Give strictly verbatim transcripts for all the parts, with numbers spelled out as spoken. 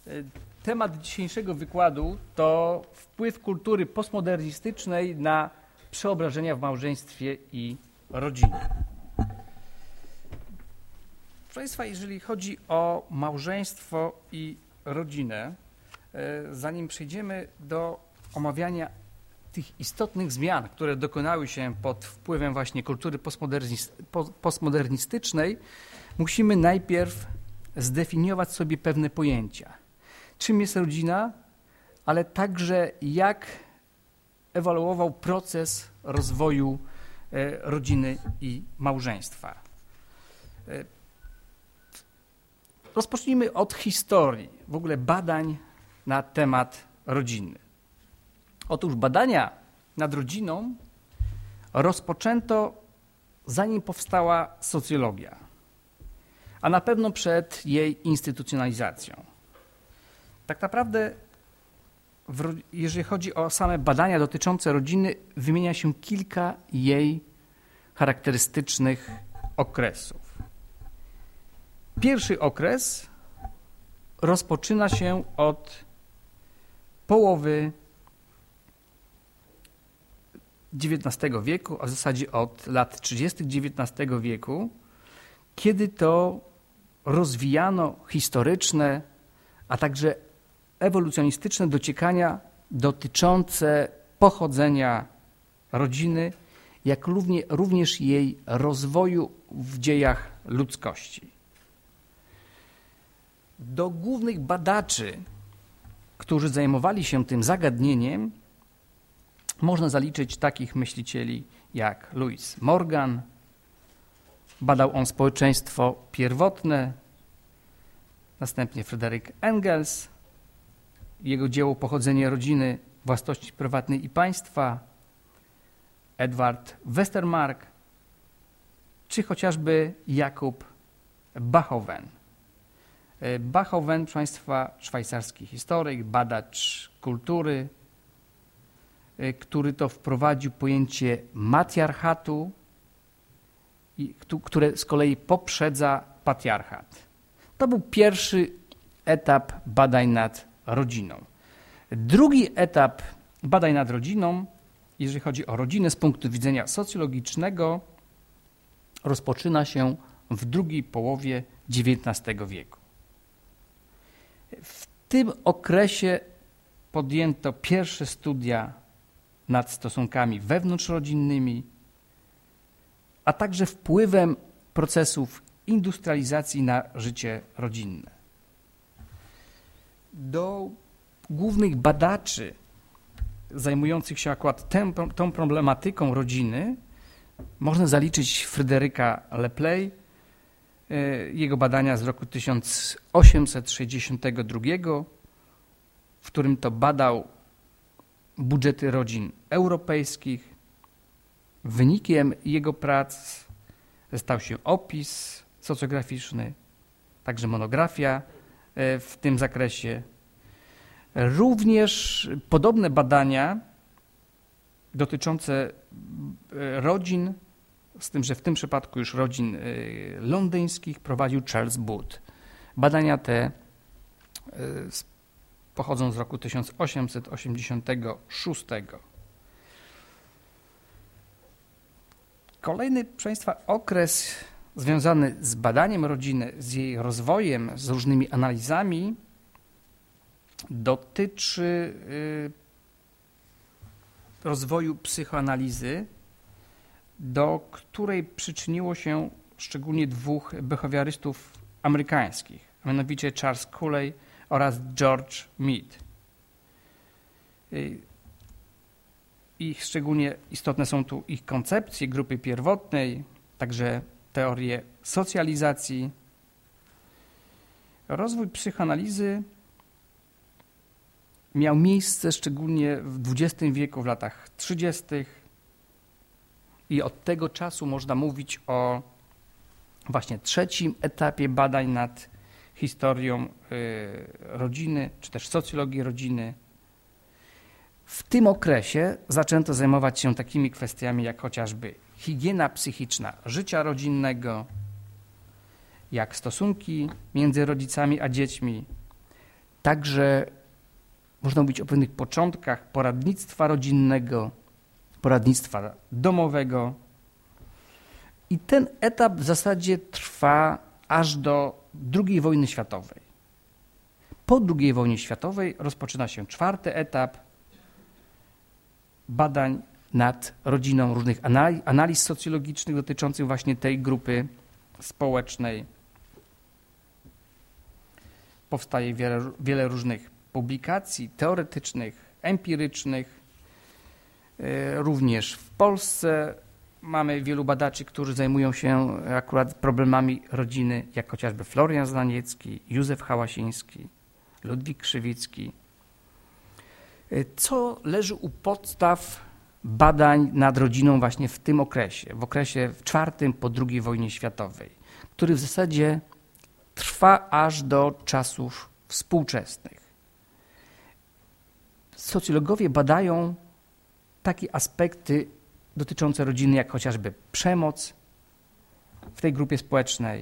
Temat dzisiejszego wykładu to wpływ kultury postmodernistycznej na przeobrażenia w małżeństwie i rodzinie. Proszę Państwa, jeżeli chodzi o małżeństwo i rodzinę, zanim przejdziemy do omawiania tych istotnych zmian, które dokonały się pod wpływem właśnie kultury postmodernistycznej, musimy najpierw zdefiniować sobie pewne pojęcia. Czym jest rodzina, ale także jak ewoluował proces rozwoju rodziny i małżeństwa. Rozpocznijmy od historii, w ogóle badań na temat rodziny. Otóż badania nad rodziną rozpoczęto zanim powstała socjologia, a na pewno przed jej instytucjonalizacją. Tak naprawdę, jeżeli chodzi o same badania dotyczące rodziny, wymienia się kilka jej charakterystycznych okresów. Pierwszy okres rozpoczyna się od połowy dziewiętnastego wieku, a w zasadzie od lat trzydziestych dziewiętnastego wieku, kiedy to rozwijano historyczne, a także ewolucjonistyczne dociekania dotyczące pochodzenia rodziny, jak również jej rozwoju w dziejach ludzkości. Do głównych badaczy, którzy zajmowali się tym zagadnieniem, można zaliczyć takich myślicieli jak Louis Morgan. Badał on społeczeństwo pierwotne, następnie Frederick Engels, jego dzieło Pochodzenie rodziny, własności prywatnej i państwa, Edward Westermarck, czy chociażby Jakub Bachofen. Bachofen, proszę Państwa, szwajcarski historyk, badacz kultury, który to wprowadził pojęcie matriarchatu, które z kolei poprzedza patriarchat. To był pierwszy etap badań nad rodziną. Drugi etap badań nad rodziną, jeżeli chodzi o rodzinę z punktu widzenia socjologicznego, rozpoczyna się w drugiej połowie dziewiętnastego wieku. W tym okresie podjęto pierwsze studia nad stosunkami wewnątrzrodzinnymi, a także wpływem procesów industrializacji na życie rodzinne. Do głównych badaczy zajmujących się akurat tę, tą problematyką rodziny można zaliczyć Fryderyka Lepley, jego badania z roku tysiąc osiemset sześćdziesiątego drugiego, w którym to badał budżety rodzin europejskich. Wynikiem jego prac stał się opis socjograficzny, także monografia w tym zakresie. Również podobne badania dotyczące rodzin, z tym, że w tym przypadku już rodzin londyńskich, prowadził Charles Booth. Badania te pochodzą z roku tysiąc osiemset osiemdziesiątego szóstego. Kolejny, proszę Państwa, okres związany z badaniem rodziny, z jej rozwojem, z różnymi analizami, dotyczy rozwoju psychoanalizy, do której przyczyniło się szczególnie dwóch behawiorystów amerykańskich, a mianowicie Charles Cooley oraz George Mead. I szczególnie istotne są tu ich koncepcje grupy pierwotnej, także teorie socjalizacji. Rozwój psychoanalizy miał miejsce szczególnie w dwudziestym wieku, w latach trzydziestych. I od tego czasu można mówić o właśnie trzecim etapie badań nad historią rodziny, czy też socjologii rodziny. W tym okresie zaczęto zajmować się takimi kwestiami jak chociażby higiena psychiczna życia rodzinnego, jak stosunki między rodzicami a dziećmi, także można mówić o pewnych początkach poradnictwa rodzinnego, poradnictwa domowego. I ten etap w zasadzie trwa aż do drugiej wojny światowej. Po drugiej wojnie światowej rozpoczyna się czwarty etap badań nad rodziną, różnych analiz socjologicznych dotyczących właśnie tej grupy społecznej. Powstaje wiele, wiele różnych publikacji teoretycznych, empirycznych. Również w Polsce mamy wielu badaczy, którzy zajmują się akurat problemami rodziny, jak chociażby Florian Znaniecki, Józef Hałasiński, Ludwik Krzywicki. Co leży u podstaw badań nad rodziną właśnie w tym okresie, w okresie czwartym po drugiej wojnie światowej, który w zasadzie trwa aż do czasów współczesnych. Socjologowie badają takie aspekty dotyczące rodziny, jak chociażby przemoc w tej grupie społecznej,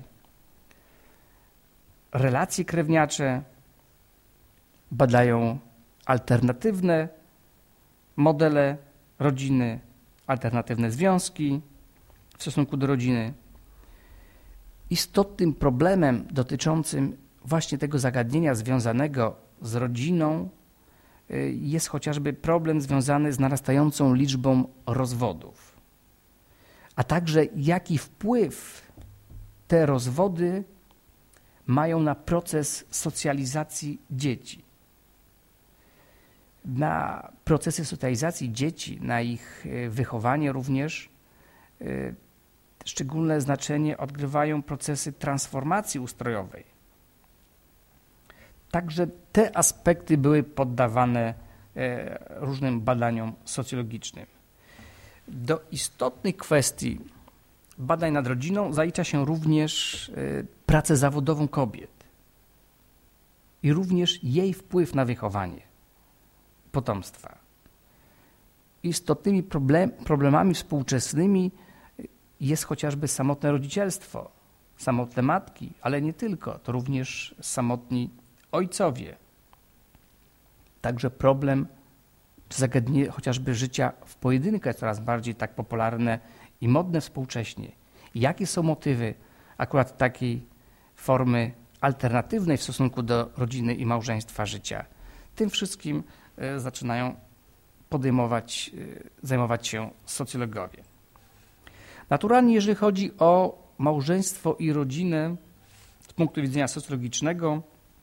relacje krewniacze, badają alternatywne modele rodziny, alternatywne związki w stosunku do rodziny. Istotnym problemem dotyczącym właśnie tego zagadnienia związanego z rodziną jest chociażby problem związany z narastającą liczbą rozwodów, a także jaki wpływ te rozwody mają na proces socjalizacji dzieci. Na procesy socjalizacji dzieci, na ich wychowanie również szczególne znaczenie odgrywają procesy transformacji ustrojowej. Także te aspekty były poddawane różnym badaniom socjologicznym. Do istotnych kwestii badań nad rodziną zalicza się również pracę zawodową kobiet i również jej wpływ na wychowanie potomstwa. Istotnymi problem, problemami współczesnymi jest chociażby samotne rodzicielstwo, samotne matki, ale nie tylko, to również samotni ojcowie. Także problem, zagadnienie chociażby życia w pojedynkę jest coraz bardziej tak popularne i modne współcześnie. Jakie są motywy akurat takiej formy alternatywnej w stosunku do rodziny i małżeństwa życia? Tym wszystkim zaczynają podejmować, zajmować się socjologowie. Naturalnie, jeżeli chodzi o małżeństwo i rodzinę z punktu widzenia socjologicznego,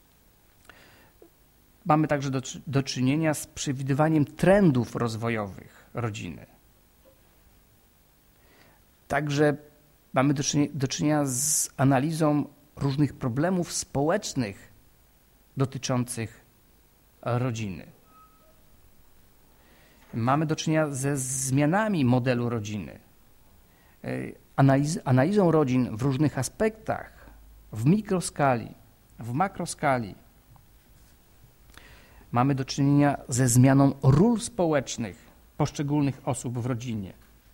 mamy także do, do czynienia z przewidywaniem trendów rozwojowych rodziny. Także mamy do czynienia, do czynienia z analizą różnych problemów społecznych dotyczących rodziny. Mamy do czynienia ze zmianami modelu rodziny, analiz, analizą rodzin w różnych aspektach, w mikroskali, w makroskali. Mamy do czynienia ze zmianą ról społecznych poszczególnych osób w rodzinie.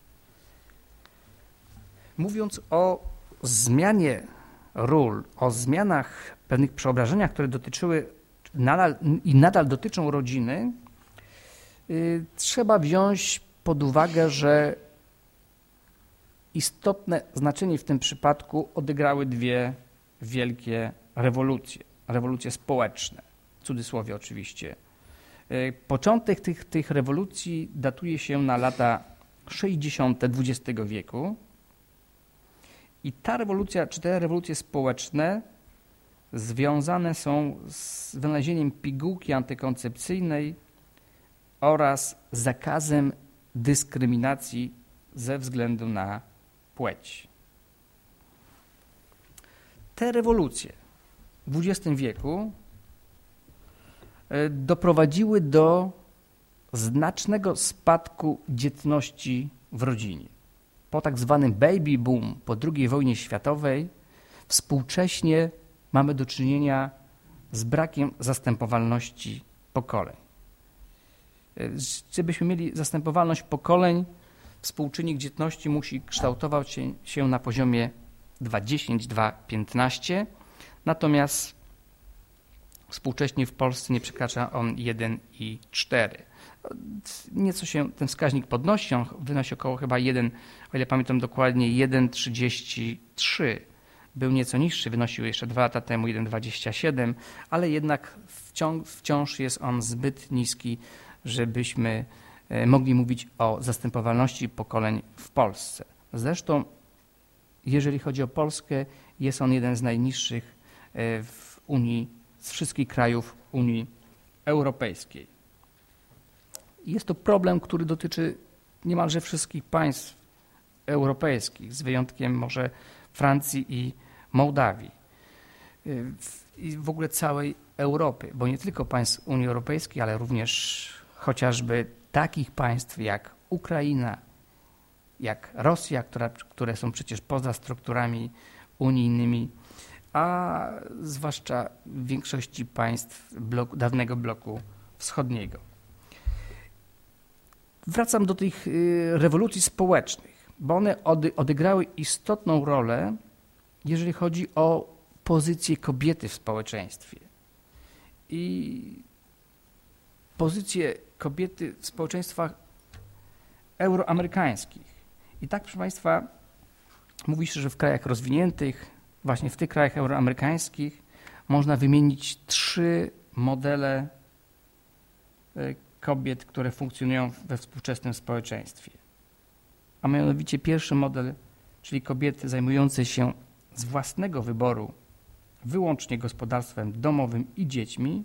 Mówiąc o zmianie ról, o zmianach, pewnych przeobrażeniach, które dotyczyły nadal, i nadal dotyczą rodziny, yy, trzeba wziąć pod uwagę, że istotne znaczenie w tym przypadku odegrały dwie wielkie rewolucje, rewolucje społeczne, w cudzysłowie oczywiście. Początek tych, tych rewolucji datuje się na lata sześćdziesiąte dwudziestego wieku i ta rewolucja, czy te rewolucje społeczne związane są z wynalezieniem pigułki antykoncepcyjnej oraz zakazem dyskryminacji ze względu na płeć. Te rewolucje w dwudziestym wieku doprowadziły do znacznego spadku dzietności w rodzinie. Po tak zwanym baby boom, po drugiej wojnie światowej, współcześnie mamy do czynienia z brakiem zastępowalności pokoleń. Żebyśmy mieli zastępowalność pokoleń, współczynnik dzietności musi kształtować się, się na poziomie dwa dziesięć, dwa piętnaście, natomiast Współcześnie w Polsce nie przekracza on jeden przecinek cztery. Nieco się ten wskaźnik podnosi, on wynosi około chyba jeden, o ile pamiętam dokładnie, jeden przecinek trzydzieści trzy. Był nieco niższy, wynosił jeszcze dwa lata temu jeden przecinek dwadzieścia siedem, ale jednak wciąż, wciąż jest on zbyt niski, żebyśmy mogli mówić o zastępowalności pokoleń w Polsce. Zresztą, jeżeli chodzi o Polskę, jest on jeden z najniższych w Unii, z wszystkich krajów Unii Europejskiej. Jest to problem, który dotyczy niemalże wszystkich państw europejskich, z wyjątkiem może Francji i Mołdawii i w ogóle całej Europy, bo nie tylko państw Unii Europejskiej, ale również chociażby takich państw jak Ukraina, jak Rosja, która, które są przecież poza strukturami unijnymi, a zwłaszcza w większości państw bloku, dawnego bloku wschodniego. Wracam do tych rewolucji społecznych, bo one odegrały istotną rolę, jeżeli chodzi o pozycję kobiety w społeczeństwie. I pozycję kobiety w społeczeństwach euroamerykańskich. I tak, proszę Państwa, mówi się, że w krajach rozwiniętych, właśnie w tych krajach euroamerykańskich można wymienić trzy modele kobiet, które funkcjonują we współczesnym społeczeństwie. A mianowicie pierwszy model, czyli kobiety zajmujące się z własnego wyboru wyłącznie gospodarstwem domowym i dziećmi.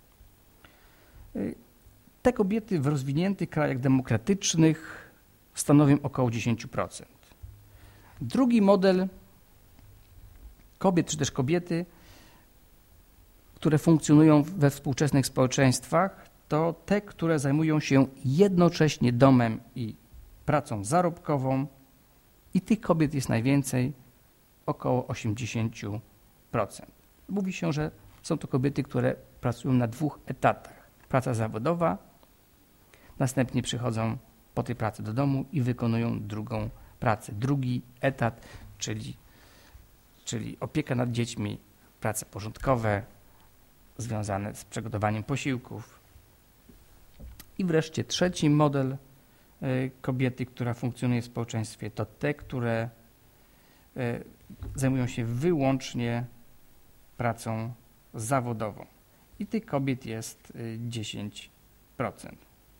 Te kobiety w rozwiniętych krajach demokratycznych stanowią około dziesięć procent. Drugi model kobiet, czy też kobiety, które funkcjonują we współczesnych społeczeństwach, to te, które zajmują się jednocześnie domem i pracą zarobkową, i tych kobiet jest najwięcej, około osiemdziesiąt procent. Mówi się, że są to kobiety, które pracują na dwóch etatach. Praca zawodowa, następnie przychodzą po tej pracy do domu i wykonują drugą pracę. Drugi etat, czyli, czyli opieka nad dziećmi, prace porządkowe związane z przygotowaniem posiłków. I wreszcie trzeci model kobiety, która funkcjonuje w społeczeństwie, to te, które zajmują się wyłącznie pracą zawodową. I tych kobiet jest dziesięć procent.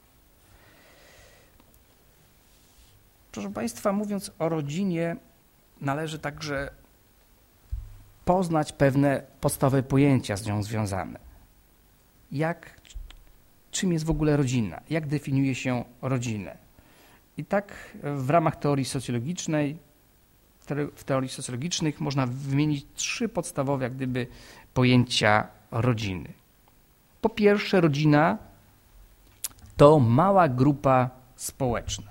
Proszę Państwa, mówiąc o rodzinie, należy także poznać pewne podstawowe pojęcia z nią związane. Jak, czym jest w ogóle rodzina? Jak definiuje się rodzinę? I tak w ramach teorii socjologicznej, w teorii socjologicznych można wymienić trzy podstawowe, jak gdyby, pojęcia rodziny. Po pierwsze, rodzina to mała grupa społeczna.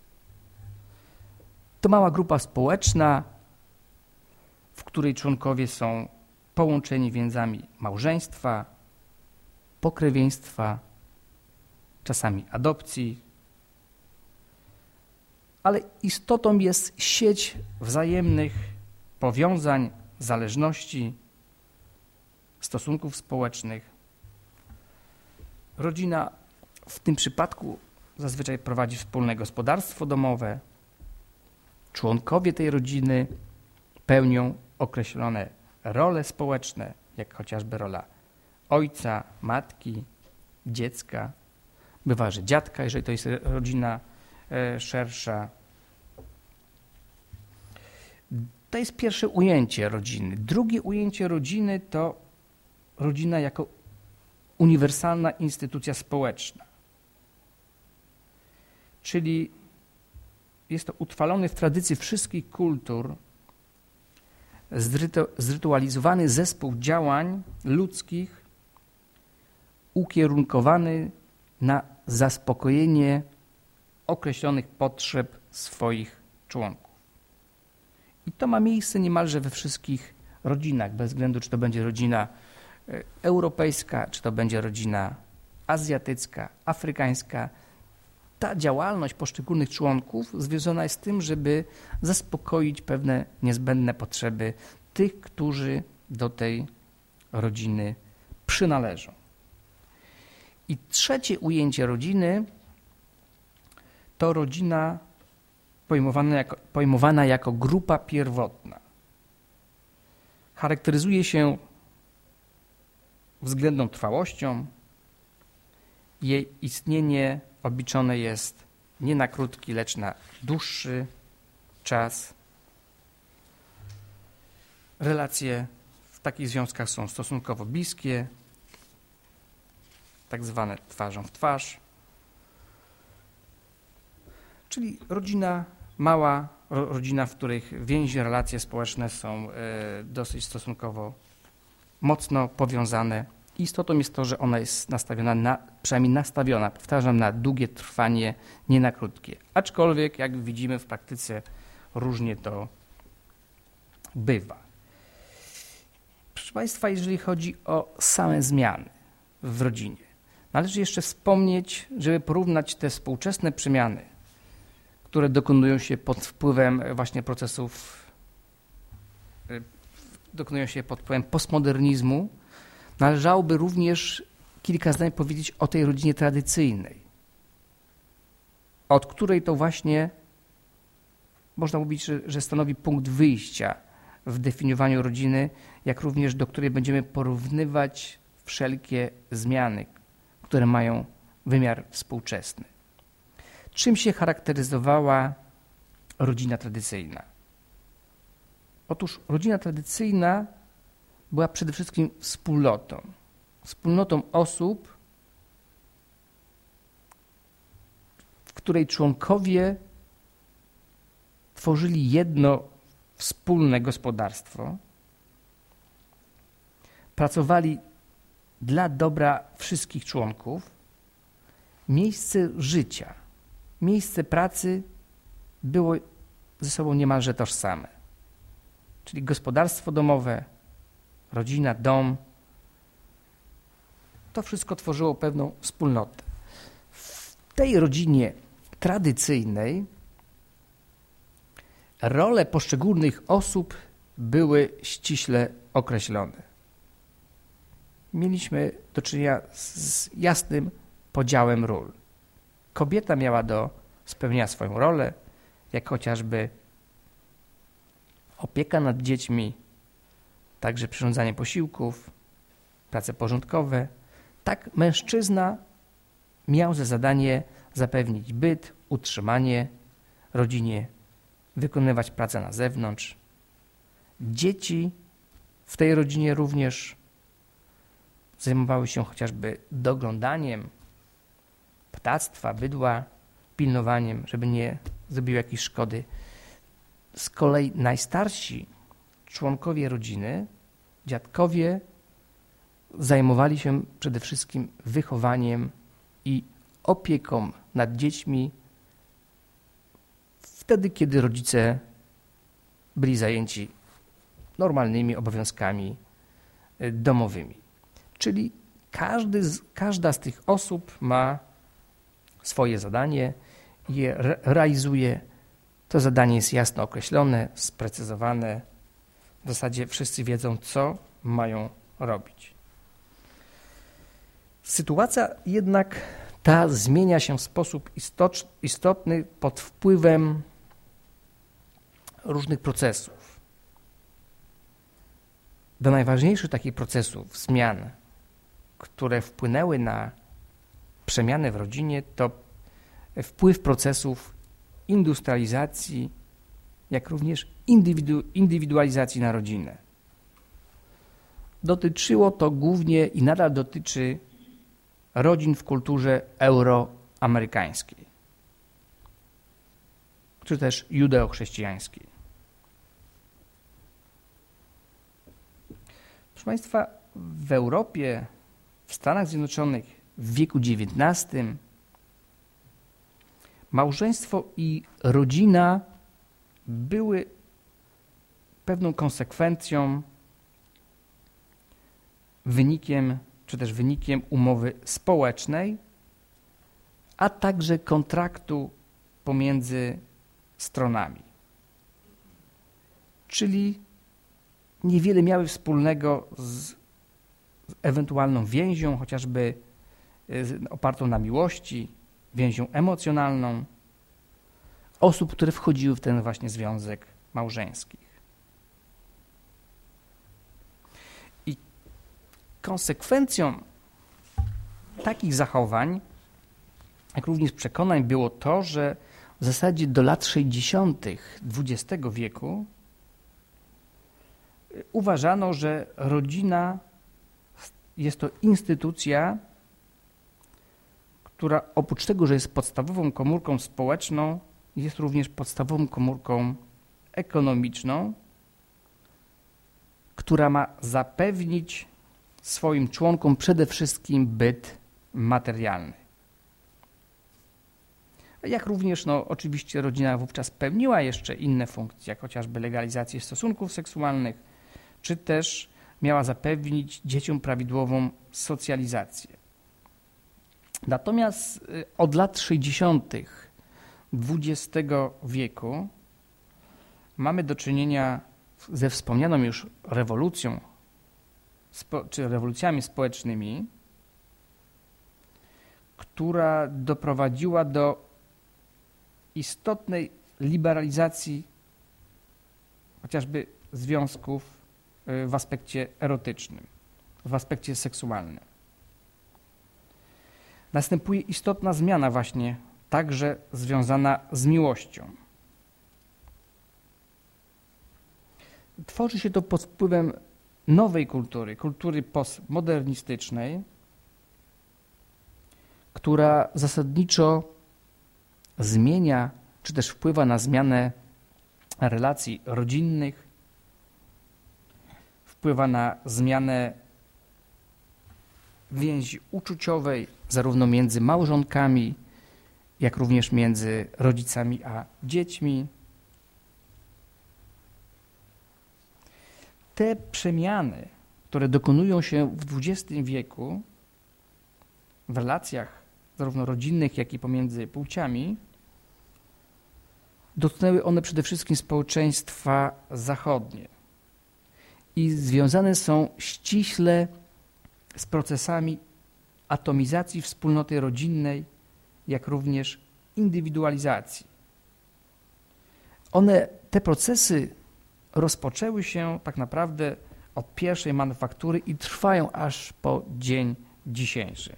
To mała grupa społeczna, w której członkowie są połączeni więzami małżeństwa, pokrewieństwa, czasami adopcji, ale istotą jest sieć wzajemnych powiązań, zależności, stosunków społecznych. Rodzina w tym przypadku zazwyczaj prowadzi wspólne gospodarstwo domowe. Członkowie tej rodziny pełnią określone role społeczne, jak chociażby rola ojca, matki, dziecka. Bywa, że dziadka, jeżeli to jest rodzina e, szersza. To jest pierwsze ujęcie rodziny. Drugie ujęcie rodziny to rodzina jako uniwersalna instytucja społeczna. Czyli jest to utrwalony w tradycji wszystkich kultur zrytu, zrytualizowany zespół działań ludzkich ukierunkowany na zaspokojenie określonych potrzeb swoich członków. I to ma miejsce niemalże we wszystkich rodzinach, bez względu czy to będzie rodzina europejska, czy to będzie rodzina azjatycka, afrykańska. Ta działalność poszczególnych członków związana jest z tym, żeby zaspokoić pewne niezbędne potrzeby tych, którzy do tej rodziny przynależą. I trzecie ujęcie rodziny to rodzina pojmowana jako, pojmowana jako grupa pierwotna. Charakteryzuje się względną trwałością. Jej istnienie obliczone jest nie na krótki, lecz na dłuższy czas. Relacje w takich związkach są stosunkowo bliskie, tak zwane twarzą w twarz. Czyli rodzina mała, rodzina, w których więzi, relacje społeczne są dosyć stosunkowo mocno powiązane. Istotą jest to, że ona jest nastawiona na, przynajmniej nastawiona, powtarzam, na długie trwanie, nie na krótkie. Aczkolwiek, jak widzimy w praktyce, różnie to bywa. Proszę Państwa, jeżeli chodzi o same zmiany w rodzinie, należy jeszcze wspomnieć, żeby porównać te współczesne przemiany, które dokonują się pod wpływem właśnie procesów, dokonują się pod wpływem postmodernizmu, należałoby również kilka zdań powiedzieć o tej rodzinie tradycyjnej, od której to właśnie można mówić, że, że stanowi punkt wyjścia w definiowaniu rodziny, jak również do której będziemy porównywać wszelkie zmiany, które mają wymiar współczesny. Czym się charakteryzowała rodzina tradycyjna? Otóż rodzina tradycyjna była przede wszystkim wspólnotą. Wspólnotą osób, w której członkowie tworzyli jedno wspólne gospodarstwo, pracowali dla dobra wszystkich członków, miejsce życia, miejsce pracy było ze sobą niemalże tożsame. Czyli gospodarstwo domowe, rodzina, dom, to wszystko tworzyło pewną wspólnotę. W tej rodzinie tradycyjnej role poszczególnych osób były ściśle określone. Mieliśmy do czynienia z jasnym podziałem ról. Kobieta miała do spełnienia swoją rolę, jak chociażby opieka nad dziećmi, także przyrządzanie posiłków, prace porządkowe. Tak mężczyzna miał za zadanie zapewnić byt, utrzymanie rodzinie, wykonywać pracę na zewnątrz. Dzieci w tej rodzinie również zajmowały się chociażby doglądaniem ptactwa, bydła, pilnowaniem, żeby nie zrobiły jakiejś szkody. Z kolei najstarsi członkowie rodziny, dziadkowie, zajmowali się przede wszystkim wychowaniem i opieką nad dziećmi wtedy, kiedy rodzice byli zajęci normalnymi obowiązkami domowymi. Czyli każdy z, każda z tych osób ma swoje zadanie, je re realizuje. To zadanie jest jasno określone, sprecyzowane. W zasadzie wszyscy wiedzą, co mają robić. Sytuacja jednak ta zmienia się w sposób istotny pod wpływem różnych procesów. Do najważniejszych takich procesów, zmian, które wpłynęły na przemiany w rodzinie, to wpływ procesów industrializacji, jak również indywidu indywidualizacji na rodzinę. Dotyczyło to głównie i nadal dotyczy rodzin w kulturze euroamerykańskiej, czy też judeo-chrześcijańskiej. Proszę Państwa, w Europie, w Stanach Zjednoczonych w wieku dziewiętnastym małżeństwo i rodzina były pewną konsekwencją, wynikiem, czy też wynikiem umowy społecznej, a także kontraktu pomiędzy stronami. Czyli niewiele miały wspólnego z ewentualną więzią, chociażby opartą na miłości, więzią emocjonalną osób, które wchodziły w ten właśnie związek małżeński. I konsekwencją takich zachowań, jak również przekonań, było to, że w zasadzie do lat sześćdziesiątych dwudziestego wieku uważano, że rodzina jest to instytucja, która oprócz tego, że jest podstawową komórką społeczną, jest również podstawową komórką ekonomiczną, która ma zapewnić swoim członkom przede wszystkim byt materialny. Jak również no, oczywiście rodzina wówczas pełniła jeszcze inne funkcje, jak chociażby legalizację stosunków seksualnych, czy też miała zapewnić dzieciom prawidłową socjalizację. Natomiast od lat sześćdziesiątych dwudziestego wieku mamy do czynienia ze wspomnianą już rewolucją, czy rewolucjami społecznymi, która doprowadziła do istotnej liberalizacji chociażby związków w aspekcie erotycznym, w aspekcie seksualnym. Następuje istotna zmiana właśnie, także związana z miłością. Tworzy się to pod wpływem nowej kultury, kultury postmodernistycznej, która zasadniczo zmienia, czy też wpływa na zmianę relacji rodzinnych, wpływa na zmianę więzi uczuciowej zarówno między małżonkami, jak również między rodzicami a dziećmi. Te przemiany, które dokonują się w dwudziestym wieku w relacjach zarówno rodzinnych, jak i pomiędzy płciami, dotknęły one przede wszystkim społeczeństwa zachodnie i związane są ściśle z procesami atomizacji wspólnoty rodzinnej, jak również indywidualizacji. One, te procesy rozpoczęły się tak naprawdę od pierwszej manufaktury i trwają aż po dzień dzisiejszy.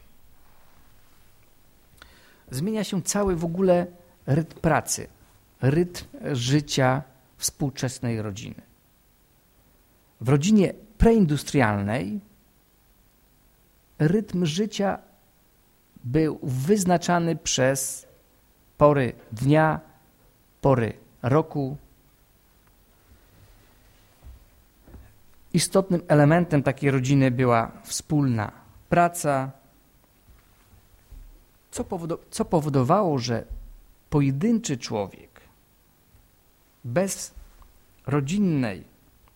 Zmienia się cały w ogóle rytm pracy, rytm życia współczesnej rodziny. W rodzinie preindustrialnej rytm życia był wyznaczany przez pory dnia, pory roku. Istotnym elementem takiej rodziny była wspólna praca, co, powodo- co powodowało, że pojedynczy człowiek bez rodzinnej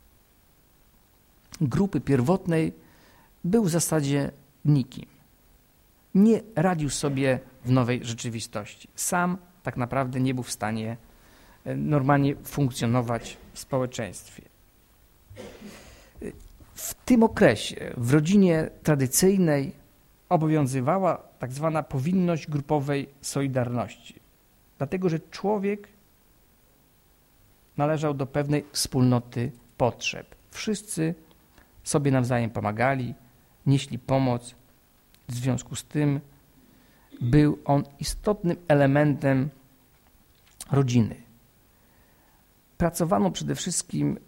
grupy pierwotnej był w zasadzie nikim. Nie radził sobie w nowej rzeczywistości. Sam tak naprawdę nie był w stanie normalnie funkcjonować w społeczeństwie. W tym okresie w rodzinie tradycyjnej obowiązywała tak zwana powinność grupowej solidarności, dlatego że człowiek należał do pewnej wspólnoty potrzeb. Wszyscy sobie nawzajem pomagali, nieśli pomoc. W związku z tym był on istotnym elementem rodziny. Pracowano przede wszystkim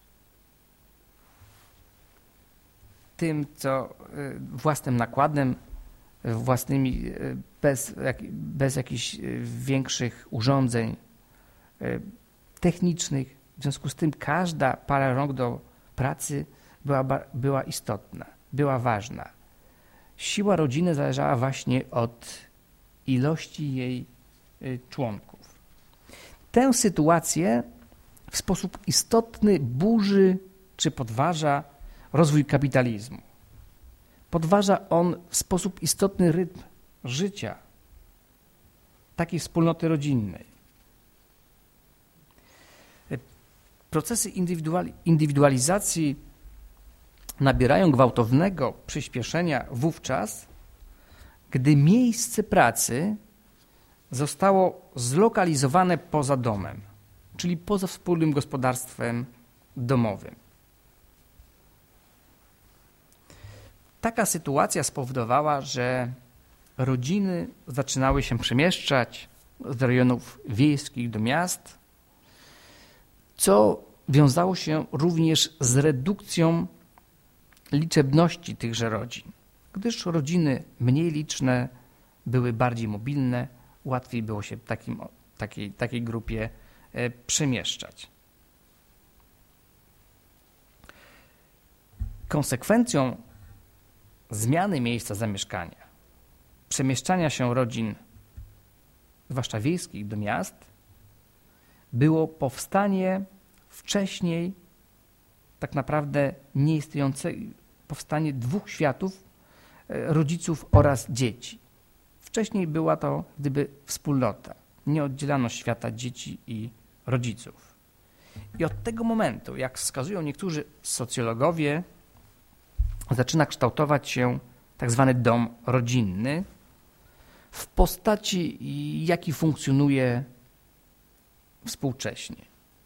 tym, co własnym nakładem, własnymi, bez, bez jakichś większych urządzeń technicznych. W związku z tym każda para rąk do pracy była, była istotna, była ważna. Siła rodziny zależała właśnie od ilości jej członków. Tę sytuację w sposób istotny burzy czy podważa rozwój kapitalizmu. Podważa on w sposób istotny rytm życia takiej wspólnoty rodzinnej. Procesy indywidualizacji nabierają gwałtownego przyspieszenia wówczas, gdy miejsce pracy zostało zlokalizowane poza domem, czyli poza wspólnym gospodarstwem domowym. Taka sytuacja spowodowała, że rodziny zaczynały się przemieszczać z rejonów wiejskich do miast, co wiązało się również z redukcją liczebności tychże rodzin, gdyż rodziny mniej liczne były bardziej mobilne, łatwiej było się takim, takiej, takiej grupie przemieszczać. Konsekwencją zmiany miejsca zamieszkania, przemieszczania się rodzin, zwłaszcza wiejskich, do miast, było powstanie wcześniej tak naprawdę nieistniejące powstanie dwóch światów, rodziców oraz dzieci. Wcześniej była to gdyby wspólnota. Nie oddzielano świata dzieci i rodziców. I od tego momentu, jak wskazują niektórzy socjologowie, zaczyna kształtować się tak zwany dom rodzinny w postaci, jaki funkcjonuje współcześnie.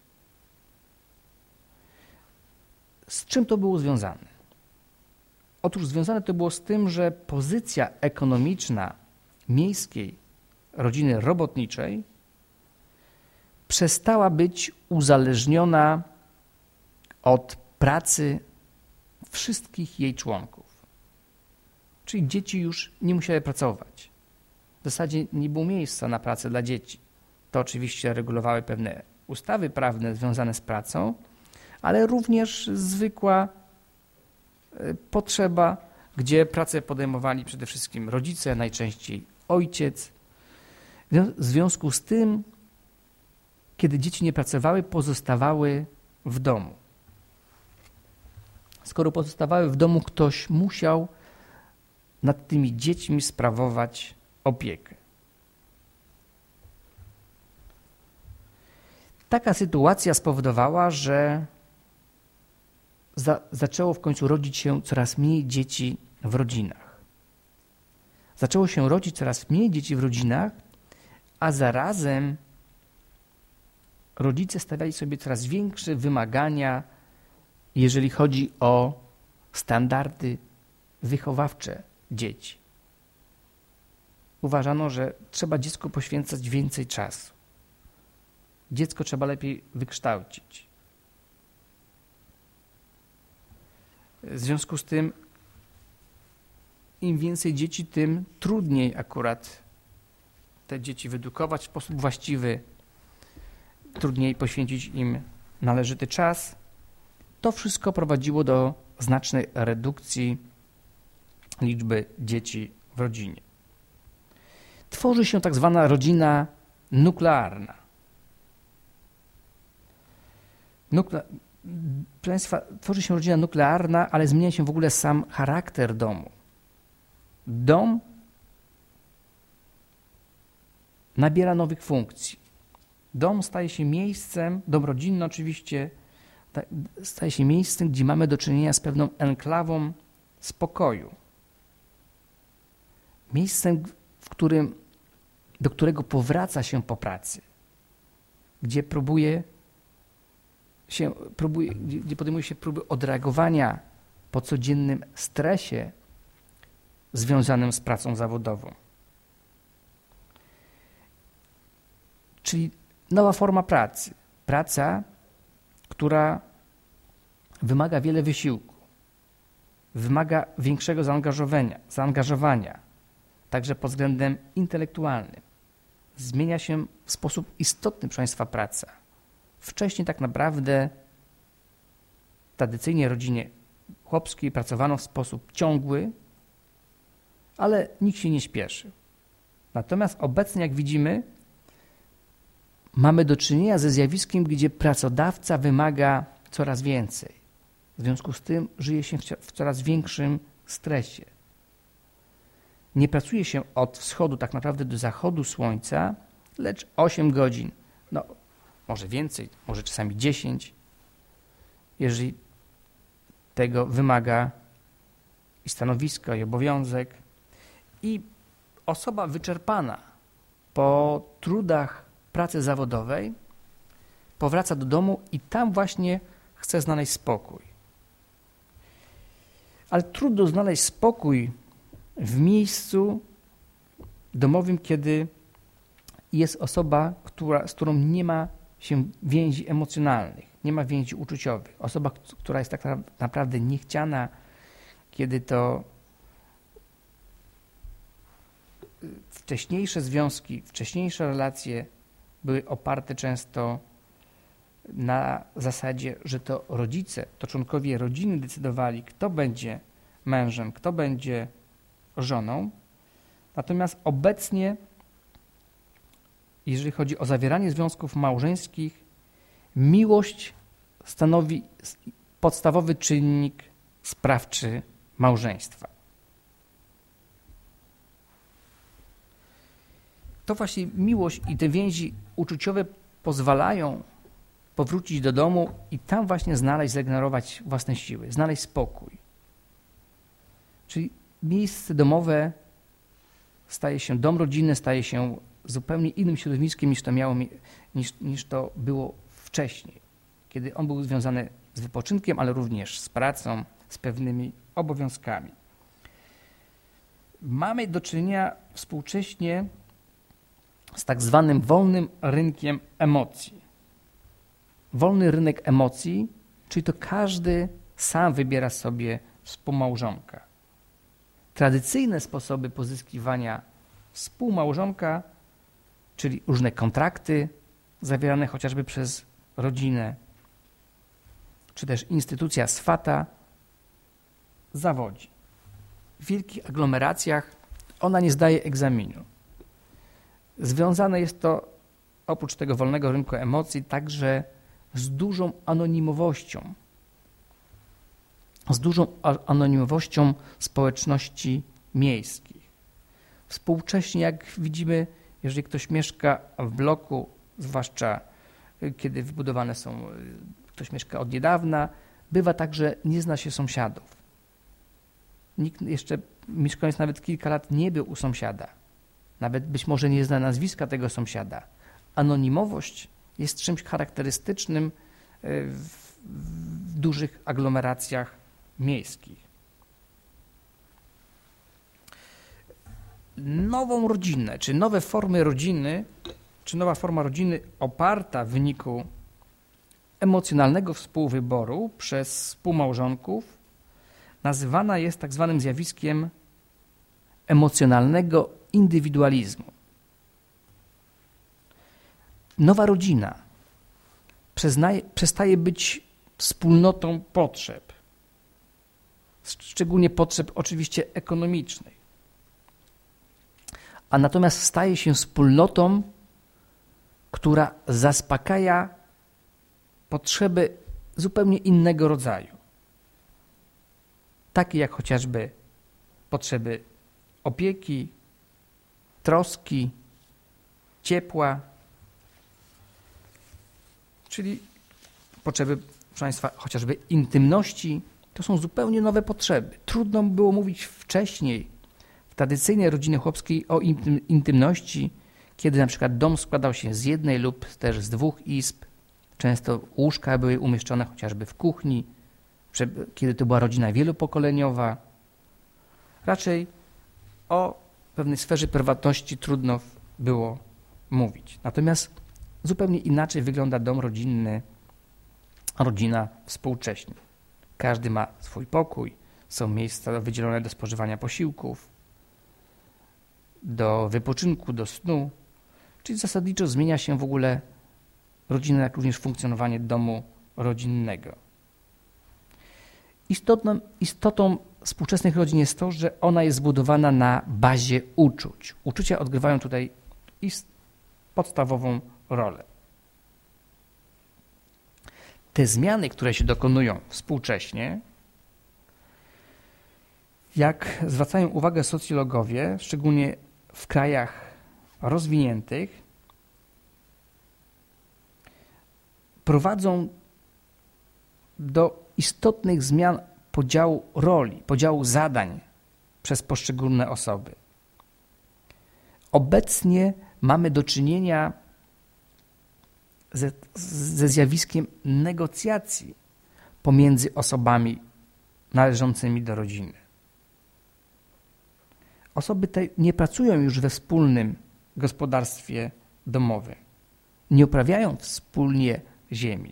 Z czym to było związane? Otóż związane to było z tym, że pozycja ekonomiczna miejskiej rodziny robotniczej przestała być uzależniona od pracy wszystkich jej członków. Czyli dzieci już nie musiały pracować. W zasadzie nie było miejsca na pracę dla dzieci. To oczywiście regulowały pewne ustawy prawne związane z pracą, ale również zwykła potrzeba, gdzie pracę podejmowali przede wszystkim rodzice, najczęściej ojciec. W związku z tym, kiedy dzieci nie pracowały, pozostawały w domu. Skoro pozostawały w domu, ktoś musiał nad tymi dziećmi sprawować opiekę. Taka sytuacja spowodowała, że za, zaczęło w końcu rodzić się coraz mniej dzieci w rodzinach. Zaczęło się rodzić coraz mniej dzieci w rodzinach, a zarazem rodzice stawiali sobie coraz większe wymagania, jeżeli chodzi o standardy wychowawcze dzieci. Uważano, że trzeba dziecku poświęcać więcej czasu. Dziecko trzeba lepiej wykształcić. W związku z tym im więcej dzieci, tym trudniej akurat te dzieci wyedukować w sposób właściwy, trudniej poświęcić im należyty czas. To wszystko prowadziło do znacznej redukcji liczby dzieci w rodzinie. Tworzy się tak zwana rodzina nuklearna. Nukle... Państwa, tworzy się rodzina nuklearna, ale zmienia się w ogóle sam charakter domu. Dom nabiera nowych funkcji. Dom staje się miejscem, dom rodzinny oczywiście, staje się miejscem, gdzie mamy do czynienia z pewną enklawą spokoju. Miejscem, w którym, do którego powraca się po pracy, gdzie próbuje się, próbuje, gdzie podejmuje się próby odreagowania po codziennym stresie związanym z pracą zawodową. Czyli nowa forma pracy. Praca, która wymaga wiele wysiłku, wymaga większego zaangażowania, zaangażowania, także pod względem intelektualnym. Zmienia się w sposób istotny, proszę Państwa, praca. Wcześniej tak naprawdę tradycyjnie w rodzinie chłopskiej pracowano w sposób ciągły, ale nikt się nie śpieszył. Natomiast obecnie, jak widzimy, mamy do czynienia ze zjawiskiem, gdzie pracodawca wymaga coraz więcej. W związku z tym żyje się w coraz większym stresie. Nie pracuje się od wschodu tak naprawdę do zachodu słońca, lecz osiem godzin, no może więcej, może czasami dziesięć. Jeżeli tego wymaga i stanowisko, i obowiązek. I osoba wyczerpana po trudach pracy zawodowej powraca do domu i tam właśnie chce znaleźć spokój. Ale trudno znaleźć spokój w miejscu domowym, kiedy jest osoba, która, z którą nie ma się więzi emocjonalnych, nie ma więzi uczuciowych. Osoba, która jest tak naprawdę niechciana, kiedy to wcześniejsze związki, wcześniejsze relacje były oparte często na zasadzie, że to rodzice, to członkowie rodziny decydowali, kto będzie mężem, kto będzie żoną. Natomiast obecnie, jeżeli chodzi o zawieranie związków małżeńskich, miłość stanowi podstawowy czynnik sprawczy małżeństwa. To właśnie miłość i te więzi uczuciowe pozwalają powrócić do domu i tam właśnie znaleźć, zregenerować własne siły, znaleźć spokój. Czyli miejsce domowe staje się, dom rodzinny staje się zupełnie innym środowiskiem niż to, miało, niż, niż to było wcześniej, kiedy on był związany z wypoczynkiem, ale również z pracą, z pewnymi obowiązkami. Mamy do czynienia współcześnie z tak zwanym wolnym rynkiem emocji. Wolny rynek emocji, czyli to każdy sam wybiera sobie współmałżonka. Tradycyjne sposoby pozyskiwania współmałżonka, czyli różne kontrakty zawierane chociażby przez rodzinę, czy też instytucja swata, zawodzi. W wielkich aglomeracjach ona nie zdaje egzaminu. Związane jest to, oprócz tego wolnego rynku emocji, także z dużą anonimowością, z dużą anonimowością społeczności miejskich. Współcześnie, jak widzimy, jeżeli ktoś mieszka w bloku, zwłaszcza kiedy wybudowane są, ktoś mieszka od niedawna, bywa tak, że nie zna się sąsiadów. Nikt jeszcze, mieszkając nawet kilka lat, nie był u sąsiada. Nawet być może nie zna nazwiska tego sąsiada. Anonimowość jest czymś charakterystycznym w, w dużych aglomeracjach miejskich. Nową rodzinę, czy nowe formy rodziny, czy nowa forma rodziny oparta w wyniku emocjonalnego współwyboru przez współmałżonków nazywana jest tak zwanym zjawiskiem emocjonalnego indywidualizmu. Nowa rodzina przyznaje, przestaje być wspólnotą potrzeb, szczególnie potrzeb oczywiście ekonomicznych, a natomiast staje się wspólnotą, która zaspokaja potrzeby zupełnie innego rodzaju, takie jak chociażby potrzeby opieki, troski, ciepła, czyli potrzeby, proszę Państwa, chociażby intymności. To są zupełnie nowe potrzeby. Trudno było mówić wcześniej w tradycyjnej rodzinie chłopskiej o intymności, kiedy na przykład dom składał się z jednej lub też z dwóch izb. Często łóżka były umieszczone chociażby w kuchni, kiedy to była rodzina wielopokoleniowa. Raczej o pewnej sferze prywatności trudno było mówić. Natomiast zupełnie inaczej wygląda dom rodzinny, rodzina współcześnie. Każdy ma swój pokój, są miejsca wydzielone do spożywania posiłków, do wypoczynku, do snu, czyli zasadniczo zmienia się w ogóle rodzina, jak również funkcjonowanie domu rodzinnego. Istotną, istotą współczesnych rodzin jest to, że ona jest zbudowana na bazie uczuć. Uczucia odgrywają tutaj podstawową rolę. Te zmiany, które się dokonują współcześnie, jak zwracają uwagę socjologowie, szczególnie w krajach rozwiniętych, prowadzą do istotnych zmian podziału roli, podziału zadań przez poszczególne osoby. Obecnie mamy do czynienia ze, ze zjawiskiem negocjacji pomiędzy osobami należącymi do rodziny. Osoby te nie pracują już we wspólnym gospodarstwie domowym. Nie uprawiają wspólnie ziemi.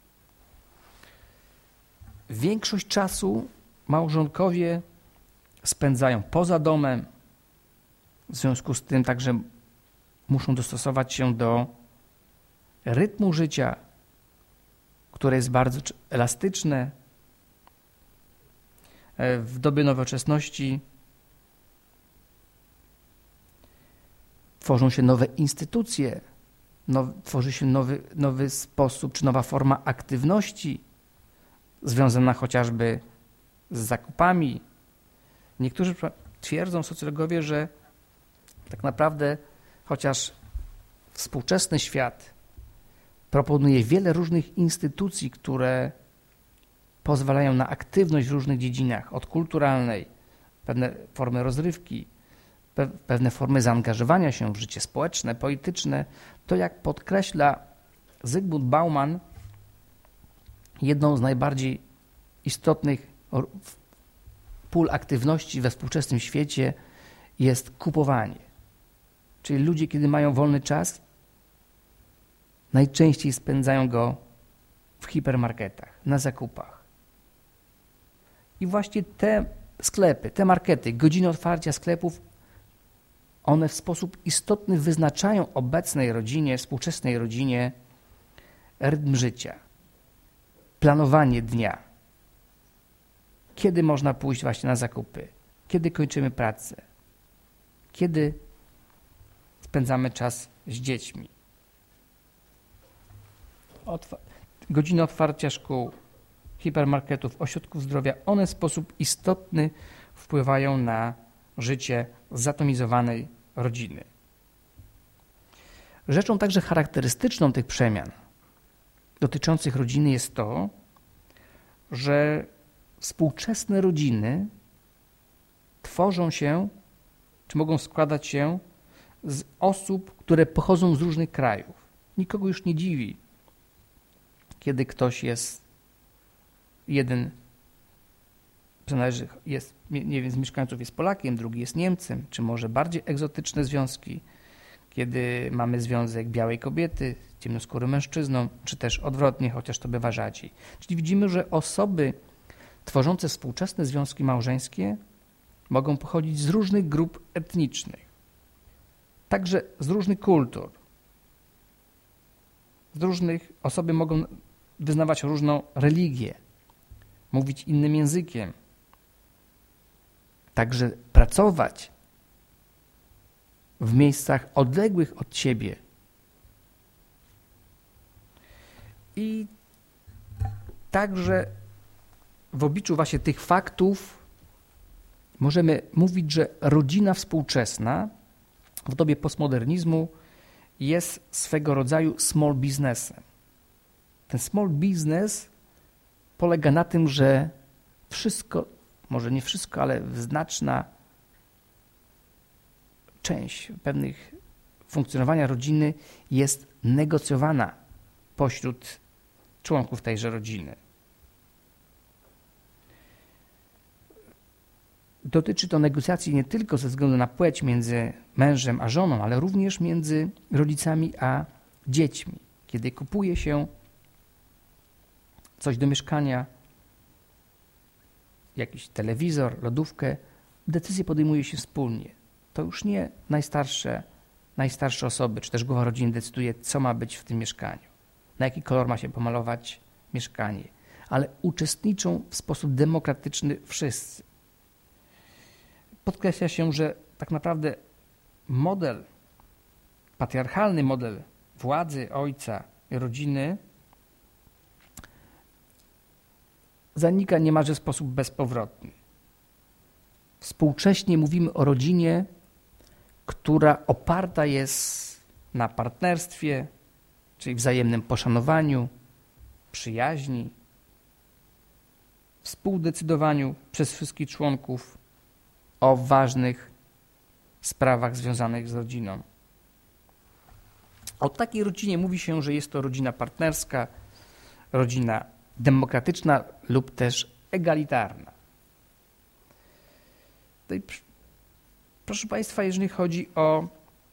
Większość czasu małżonkowie spędzają poza domem. W związku z tym także muszą dostosować się do rytmu życia, które jest bardzo elastyczne. W dobie nowoczesności tworzą się nowe instytucje, now, tworzy się nowy, nowy sposób czy nowa forma aktywności związana chociażby z zakupami. Niektórzy twierdzą, socjologowie, że tak naprawdę chociaż współczesny świat proponuje wiele różnych instytucji, które pozwalają na aktywność w różnych dziedzinach, od kulturalnej, pewne formy rozrywki, pewne formy zaangażowania się w życie społeczne, polityczne, to jak podkreśla Zygmunt Bauman, jedną z najbardziej istotnych pól aktywności we współczesnym świecie jest kupowanie. Czyli ludzie, kiedy mają wolny czas, najczęściej spędzają go w hipermarketach, na zakupach. I właśnie te sklepy, te markety, godziny otwarcia sklepów, one w sposób istotny wyznaczają obecnej rodzinie, współczesnej rodzinie rytm życia, planowanie dnia. Kiedy można pójść właśnie na zakupy, kiedy kończymy pracę, kiedy spędzamy czas z dziećmi. Otwa- godziny otwarcia szkół, hipermarketów, ośrodków zdrowia, one w sposób istotny wpływają na życie zatomizowanej rodziny. Rzeczą także charakterystyczną tych przemian dotyczących rodziny jest to, że współczesne rodziny tworzą się, czy mogą składać się z osób, które pochodzą z różnych krajów. Nikogo już nie dziwi, kiedy ktoś jest jeden przynależy, jest, nie wiem, z mieszkańców jest Polakiem, drugi jest Niemcem, czy może bardziej egzotyczne związki, kiedy mamy związek białej kobiety z ciemnoskórym mężczyzną, czy też odwrotnie, chociaż to bywa rzadziej. Czyli widzimy, że osoby tworzące współczesne związki małżeńskie mogą pochodzić z różnych grup etnicznych, także z różnych kultur. Z różnych osoby mogą wyznawać różną religię, mówić innym językiem, także pracować w miejscach odległych od siebie. I także w obliczu właśnie tych faktów możemy mówić, że rodzina współczesna w dobie postmodernizmu jest swego rodzaju small businessem. Ten small business polega na tym, że wszystko, może nie wszystko, ale znaczna część pewnych funkcjonowania rodziny jest negocjowana pośród członków tejże rodziny. Dotyczy to negocjacji nie tylko ze względu na płeć między mężem a żoną, ale również między rodzicami a dziećmi. Kiedy kupuje się coś do mieszkania, jakiś telewizor, lodówkę, decyzję podejmuje się wspólnie. To już nie najstarsze, najstarsze osoby, czy też głowa rodziny decyduje, co ma być w tym mieszkaniu, na jaki kolor ma się pomalować mieszkanie, ale uczestniczą w sposób demokratyczny wszyscy. Podkreśla się, że tak naprawdę model, patriarchalny model władzy ojca i rodziny zanika niemalże w sposób bezpowrotny. Współcześnie mówimy o rodzinie, która oparta jest na partnerstwie, czyli wzajemnym poszanowaniu, przyjaźni. współdecydowaniu przez wszystkich członków o ważnych sprawach związanych z rodziną. O takiej rodzinie mówi się, że jest to rodzina partnerska, rodzina demokratyczna lub też egalitarna. Proszę Państwa, jeżeli chodzi o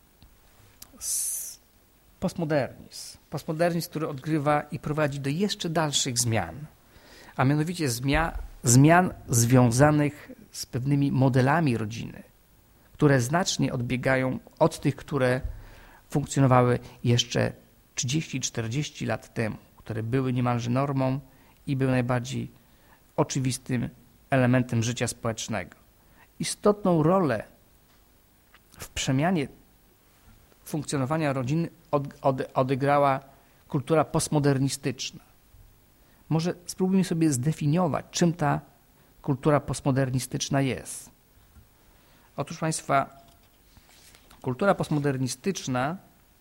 postmodernizm, postmodernizm, który odgrywa i prowadzi do jeszcze dalszych zmian, a mianowicie zmian, zmian związanych z pewnymi modelami rodziny, które znacznie odbiegają od tych, które funkcjonowały jeszcze trzydzieści czterdzieści lat temu, które były niemalże normą i były najbardziej oczywistym elementem życia społecznego. Istotną rolę w przemianie funkcjonowania rodziny od, od, odegrała kultura postmodernistyczna. Może spróbujmy sobie zdefiniować, czym ta kultura postmodernistyczna jest. Otóż Państwa, kultura postmodernistyczna,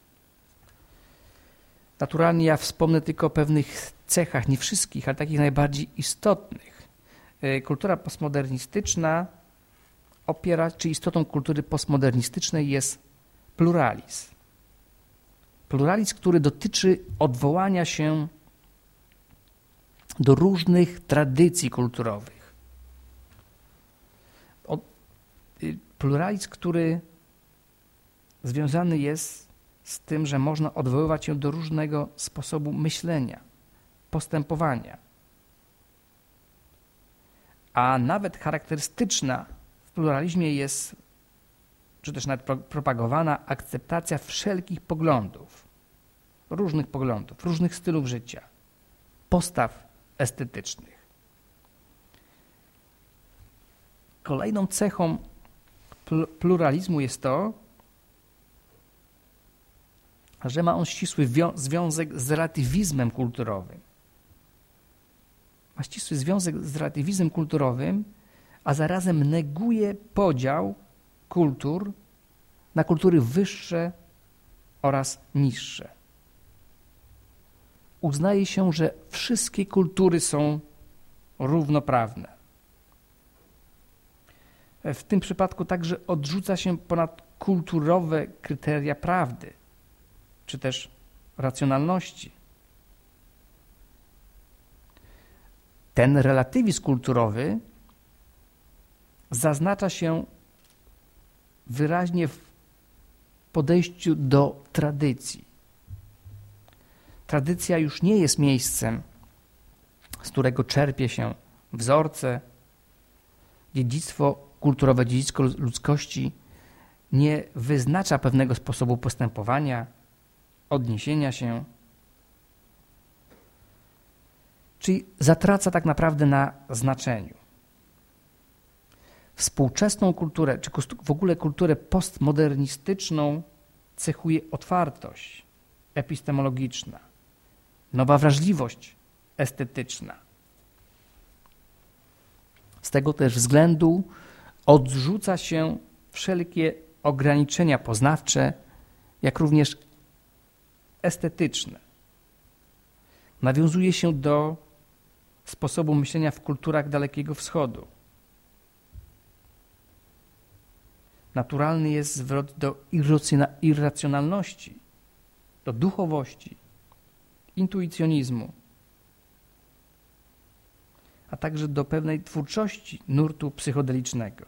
naturalnie ja wspomnę tylko o pewnych cechach, nie wszystkich, ale takich najbardziej istotnych. Kultura postmodernistyczna opiera, czy istotą kultury postmodernistycznej jest pluralizm. Pluralizm, który dotyczy odwołania się do różnych tradycji kulturowych. Pluralizm, który związany jest z tym, że można odwoływać się do różnego sposobu myślenia, postępowania. A nawet charakterystyczna w pluralizmie jest, czy też nawet propagowana, akceptacja wszelkich poglądów, różnych poglądów, różnych stylów życia, postaw estetycznych. Kolejną cechą pluralizmu jest to, że ma on ścisły związek z relatywizmem kulturowym. Ma ścisły związek z relatywizmem kulturowym, a zarazem neguje podział kultur na kultury wyższe oraz niższe. Uznaje się, że wszystkie kultury są równoprawne. W tym przypadku także odrzuca się ponadkulturowe kryteria prawdy, czy też racjonalności. Ten relatywizm kulturowy zaznacza się wyraźnie w podejściu do tradycji. Tradycja już nie jest miejscem, z którego czerpie się wzorce, dziedzictwo kulturowe, dziedzictwo ludzkości nie wyznacza pewnego sposobu postępowania, odniesienia się, czyli zatraca tak naprawdę na znaczeniu. Współczesną kulturę, czy w ogóle kulturę postmodernistyczną cechuje otwartość epistemologiczna, nowa wrażliwość estetyczna. Z tego też względu odrzuca się wszelkie ograniczenia poznawcze, jak również estetyczne. Nawiązuje się do sposobu myślenia w kulturach Dalekiego Wschodu. Naturalny jest zwrot do irracjonalności, do duchowości, intuicjonizmu, a także do pewnej twórczości nurtu psychodelicznego.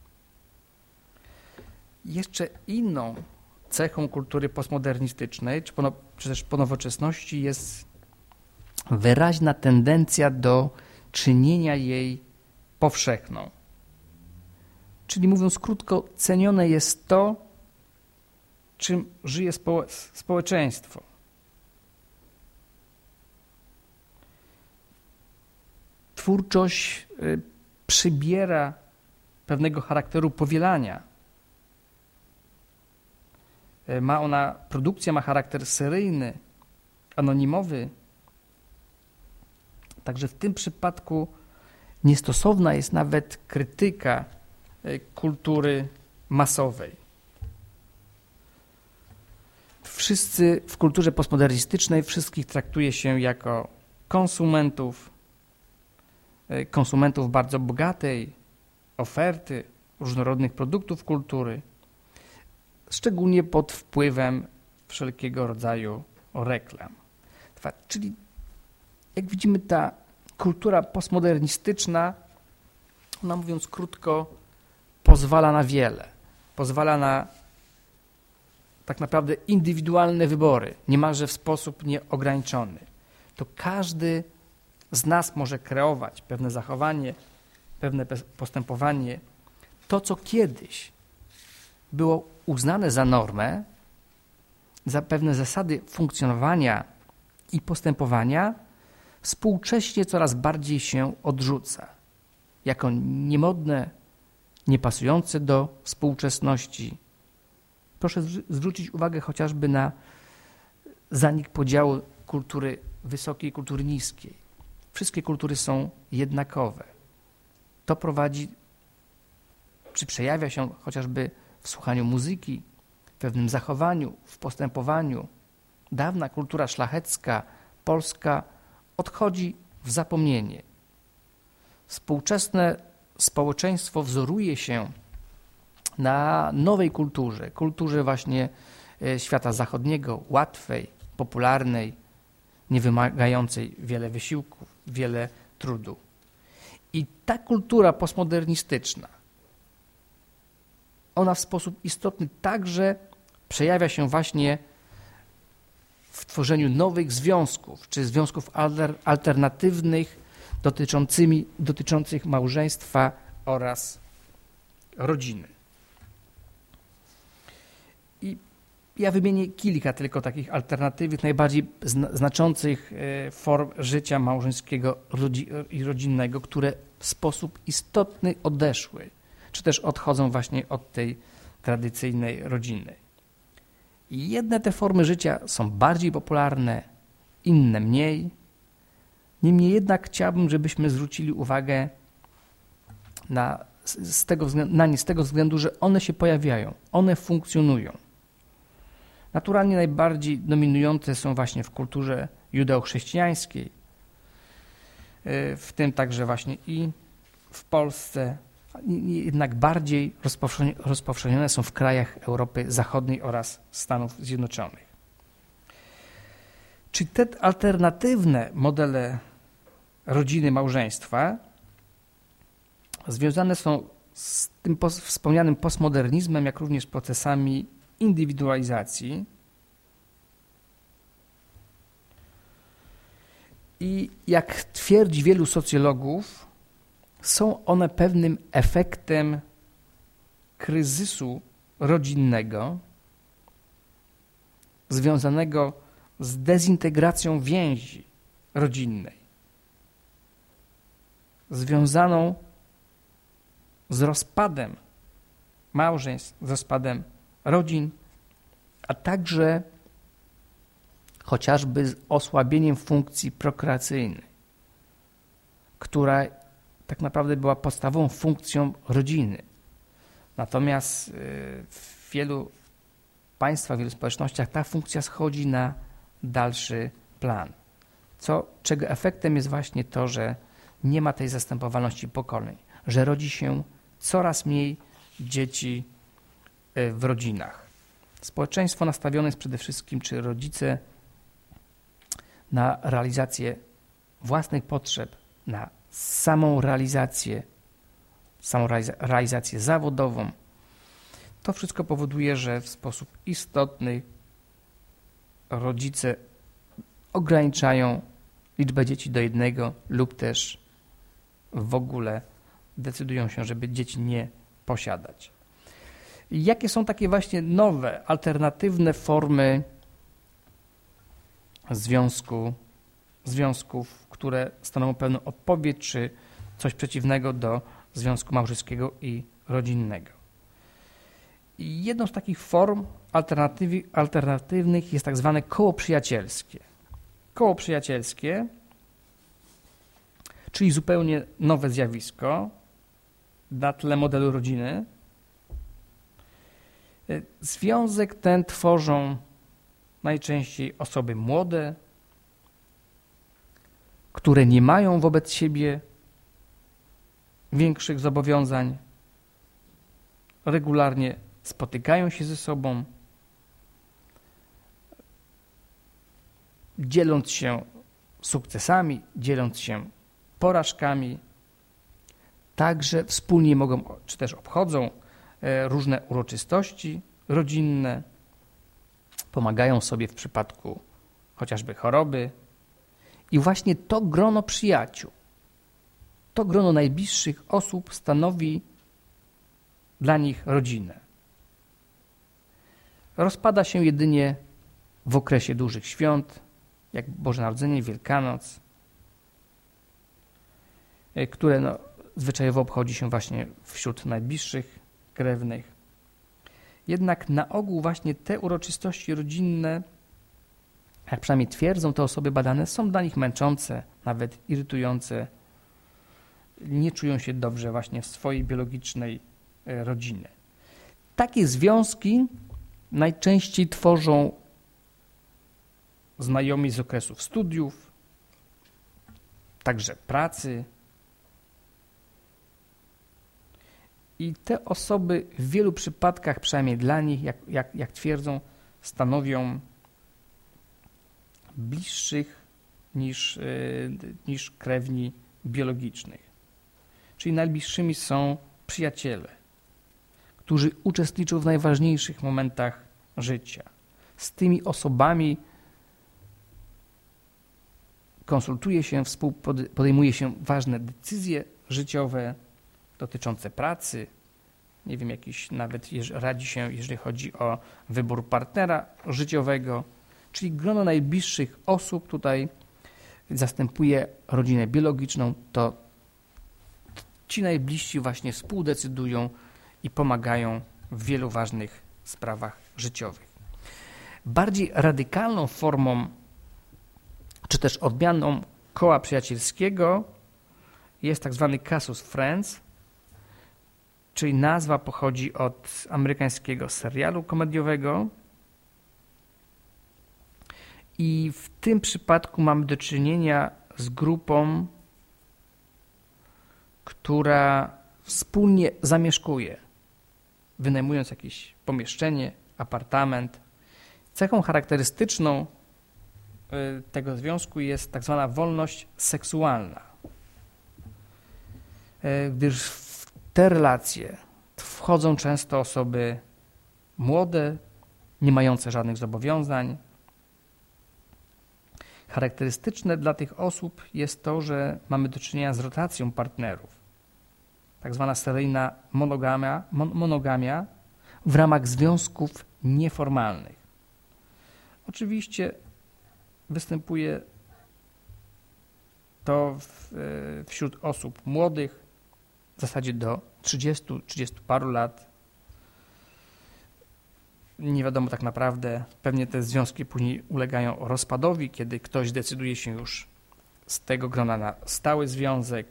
Jeszcze inną cechą kultury postmodernistycznej, czy, pono, czy też ponowoczesności jest wyraźna tendencja do czynienia jej powszechną. Czyli mówiąc krótko, cenione jest to, czym żyje spo, społeczeństwo. Twórczość y, przybiera pewnego charakteru powielania. Y, ma ona, produkcja ma charakter seryjny, anonimowy. Także w tym przypadku niestosowna jest nawet krytyka y, kultury masowej. Wszyscy w kulturze postmodernistycznej wszystkich traktuje się jako konsumentów, konsumentów bardzo bogatej oferty różnorodnych produktów kultury, szczególnie pod wpływem wszelkiego rodzaju reklam. Czyli jak widzimy, ta kultura postmodernistyczna, ona mówiąc krótko, pozwala na wiele. Pozwala na tak naprawdę indywidualne wybory, niemalże w sposób nieograniczony. To każdy z nas może kreować pewne zachowanie, pewne postępowanie. To, co kiedyś było uznane za normę, za pewne zasady funkcjonowania i postępowania, współcześnie coraz bardziej się odrzuca. Jako niemodne, niepasujące do współczesności. Proszę zwrócić uwagę chociażby na zanik podziału kultury wysokiej i kultury niskiej. Wszystkie kultury są jednakowe. To prowadzi, czy przejawia się chociażby w słuchaniu muzyki, w pewnym zachowaniu, w postępowaniu. Dawna kultura szlachecka, polska odchodzi w zapomnienie. Współczesne społeczeństwo wzoruje się na nowej kulturze, kulturze właśnie świata zachodniego, łatwej, popularnej, nie wymagającej wiele wysiłków, wiele trudu. I ta kultura postmodernistyczna, ona w sposób istotny także przejawia się właśnie w tworzeniu nowych związków, czy związków alternatywnych dotyczącymi, dotyczących małżeństwa oraz rodziny. I ja wymienię kilka tylko takich alternatywnych, najbardziej znaczących form życia małżeńskiego i rodzinnego, które w sposób istotny odeszły, czy też odchodzą właśnie od tej tradycyjnej rodziny. I jedne te formy życia są bardziej popularne, inne mniej. Niemniej jednak chciałbym, żebyśmy zwrócili uwagę na, z tego względu, na nie z tego względu, że one się pojawiają, one funkcjonują. Naturalnie najbardziej dominujące są właśnie w kulturze judeo-chrześcijańskiej, w tym także właśnie i w Polsce, jednak bardziej rozpowszechnione są w krajach Europy Zachodniej oraz Stanów Zjednoczonych. Czy te alternatywne modele rodziny, małżeństwa związane są z tym wspomnianym postmodernizmem, jak również procesami indywidualizacji i jak twierdzi wielu socjologów, są one pewnym efektem kryzysu rodzinnego związanego z dezintegracją więzi rodzinnej, związaną z rozpadem małżeństw, z rozpadem rodzin, a także chociażby z osłabieniem funkcji prokreacyjnej, która tak naprawdę była podstawową funkcją rodziny. Natomiast w wielu państwach, w wielu społecznościach ta funkcja schodzi na dalszy plan, co, czego efektem jest właśnie to, że nie ma tej zastępowalności pokoleń, że rodzi się coraz mniej dzieci w rodzinach. Społeczeństwo nastawione jest przede wszystkim, czy rodzice, na realizację własnych potrzeb, na samą realizację, samą realizację zawodową. To wszystko powoduje, że w sposób istotny rodzice ograniczają liczbę dzieci do jednego lub też w ogóle decydują się, żeby dzieci nie posiadać. Jakie są takie właśnie nowe, alternatywne formy związku, związków, które stanowią pewną odpowiedź czy coś przeciwnego do związku małżeńskiego i rodzinnego? I jedną z takich form alternatywnych jest tak zwane koło przyjacielskie. Koło przyjacielskie, czyli zupełnie nowe zjawisko na tle modelu rodziny. Związek ten tworzą najczęściej osoby młode, które nie mają wobec siebie większych zobowiązań, regularnie spotykają się ze sobą, dzieląc się sukcesami, dzieląc się porażkami. Także wspólnie mogą, czy też obchodzą różne uroczystości rodzinne, pomagają sobie w przypadku chociażby choroby. I właśnie to grono przyjaciół, to grono najbliższych osób stanowi dla nich rodzinę. Rozpada się jedynie w okresie dużych świąt, jak Boże Narodzenie, Wielkanoc, które no, zwyczajowo obchodzi się właśnie wśród najbliższych krewnych. Jednak na ogół właśnie te uroczystości rodzinne, jak przynajmniej twierdzą te osoby badane, są dla nich męczące, nawet irytujące. Nie czują się dobrze właśnie w swojej biologicznej rodzinie. Takie związki najczęściej tworzą znajomi z okresów studiów, także pracy. I te osoby w wielu przypadkach, przynajmniej dla nich, jak, jak, jak twierdzą, stanowią bliższych niż, yy, niż krewni biologicznych. Czyli najbliższymi są przyjaciele, którzy uczestniczą w najważniejszych momentach życia. Z tymi osobami konsultuje się, podejmuje się ważne decyzje życiowe dotyczące pracy, nie wiem, jakiś nawet radzi się, jeżeli chodzi o wybór partnera życiowego, czyli grono najbliższych osób tutaj zastępuje rodzinę biologiczną, to ci najbliżsi właśnie współdecydują i pomagają w wielu ważnych sprawach życiowych. Bardziej radykalną formą, czy też odmianą koła przyjacielskiego jest tak zwany casus friends, czyli nazwa pochodzi od amerykańskiego serialu komediowego i w tym przypadku mamy do czynienia z grupą, która wspólnie zamieszkuje, wynajmując jakieś pomieszczenie, apartament. Cechą charakterystyczną tego związku jest tak zwana wolność seksualna, gdyż w te relacje wchodzą często osoby młode, nie mające żadnych zobowiązań. Charakterystyczne dla tych osób jest to, że mamy do czynienia z rotacją partnerów, tak zwana seryjna monogamia, monogamia w ramach związków nieformalnych. Oczywiście występuje to w, wśród osób młodych, w zasadzie do trzydziestu, trzydziestu paru lat. Nie wiadomo tak naprawdę, pewnie te związki później ulegają rozpadowi, kiedy ktoś decyduje się już z tego grona na stały związek.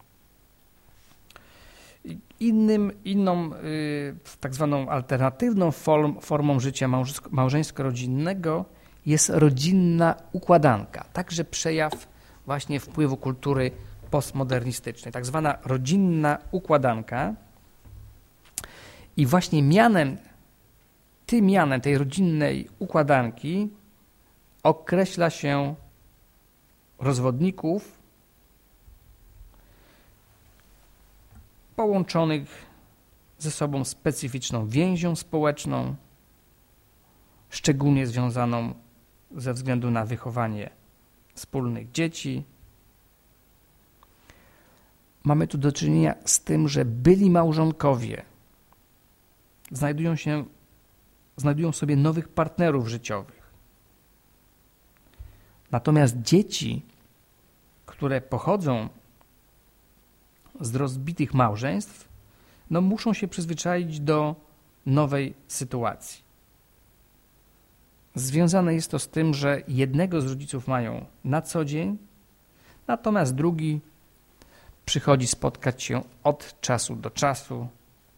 Innym, inną y, tak zwaną alternatywną form, formą życia małżeńsko-rodzinnego jest rodzinna układanka, także przejaw właśnie wpływu kultury postmodernistycznej, tak zwana rodzinna układanka. I właśnie mianem, tym mianem tej rodzinnej układanki określa się rozwodników połączonych ze sobą specyficzną więzią społeczną, szczególnie związaną ze względu na wychowanie wspólnych dzieci. Mamy tu do czynienia z tym, że byli małżonkowie znajdują się, znajdują sobie nowych partnerów życiowych. Natomiast dzieci, które pochodzą z rozbitych małżeństw, no muszą się przyzwyczaić do nowej sytuacji. Związane jest to z tym, że jednego z rodziców mają na co dzień, natomiast drugi przychodzi spotkać się od czasu do czasu,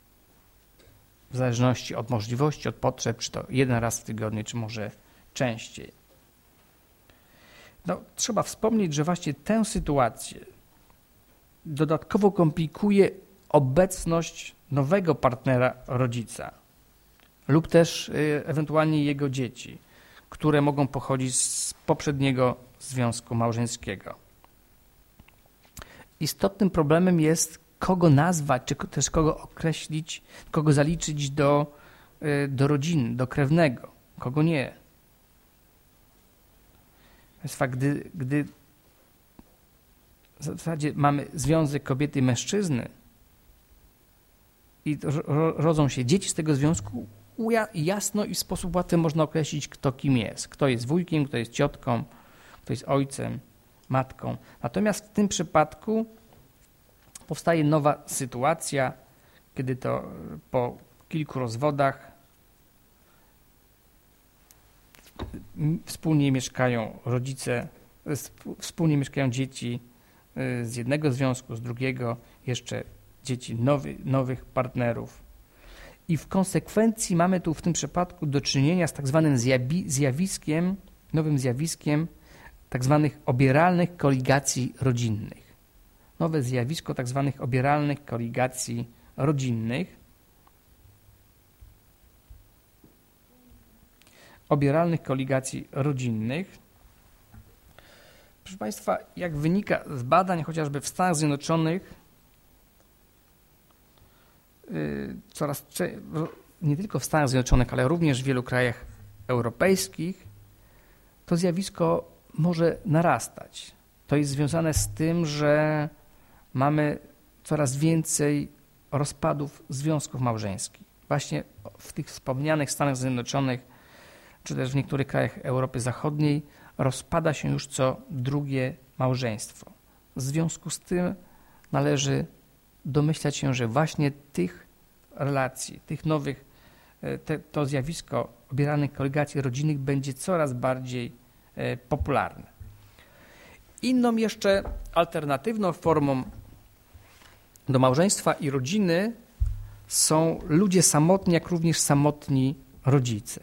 w zależności od możliwości, od potrzeb, czy to jeden raz w tygodniu, czy może częściej. No, trzeba wspomnieć, że właśnie tę sytuację dodatkowo komplikuje obecność nowego partnera rodzica lub też ewentualnie jego dzieci, które mogą pochodzić z poprzedniego związku małżeńskiego. Istotnym problemem jest, kogo nazwać, czy też kogo określić, kogo zaliczyć do, do rodziny, do krewnego, kogo nie. Państwa, gdy, gdy w zasadzie mamy związek kobiety i mężczyzny i rodzą się dzieci z tego związku, jasno i w sposób łatwy można określić, kto kim jest. Kto jest wujkiem, kto jest ciotką, kto jest ojcem, matką. Natomiast w tym przypadku powstaje nowa sytuacja, kiedy to po kilku rozwodach wspólnie mieszkają rodzice, wspólnie mieszkają dzieci z jednego związku, z drugiego, jeszcze dzieci nowy, nowych partnerów. I w konsekwencji mamy tu w tym przypadku do czynienia z tak zwanym zjawiskiem, nowym zjawiskiem tak zwanych obieralnych koligacji rodzinnych. Nowe zjawisko tak zwanych obieralnych koligacji rodzinnych. Obieralnych koligacji rodzinnych. Proszę Państwa, jak wynika z badań chociażby w Stanach Zjednoczonych, yy, coraz nie tylko w Stanach Zjednoczonych, ale również w wielu krajach europejskich, to zjawisko może narastać. To jest związane z tym, że mamy coraz więcej rozpadów związków małżeńskich. Właśnie w tych wspomnianych Stanach Zjednoczonych, czy też w niektórych krajach Europy Zachodniej rozpada się już co drugie małżeństwo. W związku z tym należy domyślać się, że właśnie tych relacji, tych nowych, te, to zjawisko obieralnych koligacji rodzinnych będzie coraz bardziej e, popularne. Inną jeszcze alternatywną formą do małżeństwa i rodziny są ludzie samotni, jak również samotni rodzice.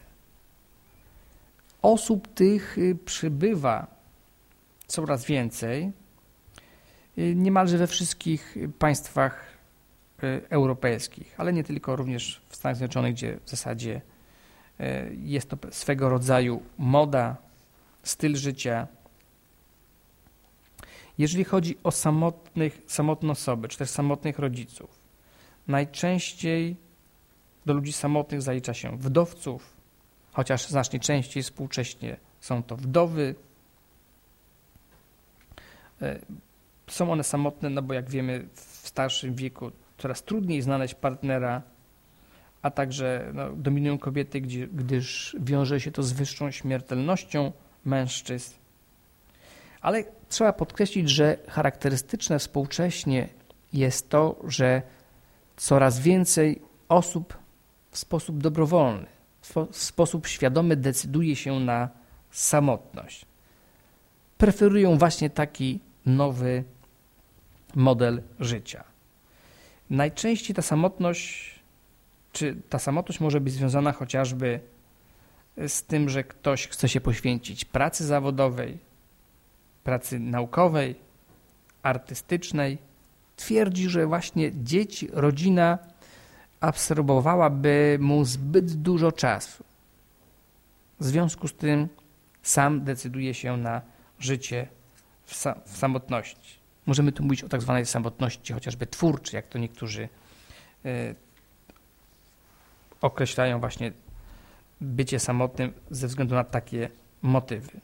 Osób tych przybywa coraz więcej, niemalże we wszystkich państwach europejskich, ale nie tylko, również w Stanach Zjednoczonych, gdzie w zasadzie jest to swego rodzaju moda, styl życia. Jeżeli chodzi o samotnych, samotne osoby, czy też samotnych rodziców, najczęściej do ludzi samotnych zalicza się wdowców, chociaż znacznie częściej współcześnie są to wdowy. Są one samotne, no bo jak wiemy, w starszym wieku coraz trudniej znaleźć partnera, a także no, dominują kobiety, gdzie, gdyż wiąże się to z wyższą śmiertelnością mężczyzn. Ale trzeba podkreślić, że charakterystyczne współcześnie jest to, że coraz więcej osób w sposób dobrowolny, w sposób świadomy decyduje się na samotność. Preferują właśnie taki nowy model życia. Najczęściej ta samotność, czy ta samotność może być związana chociażby z tym, że ktoś chce się poświęcić pracy zawodowej, pracy naukowej, artystycznej. Twierdzi, że właśnie dzieci, rodzina absorbowałaby mu zbyt dużo czasu. W związku z tym sam decyduje się na życie w, sa w samotności. Możemy tu mówić o tak zwanej samotności chociażby twórczej, jak to niektórzy y, określają właśnie bycie samotnym ze względu na takie motywy.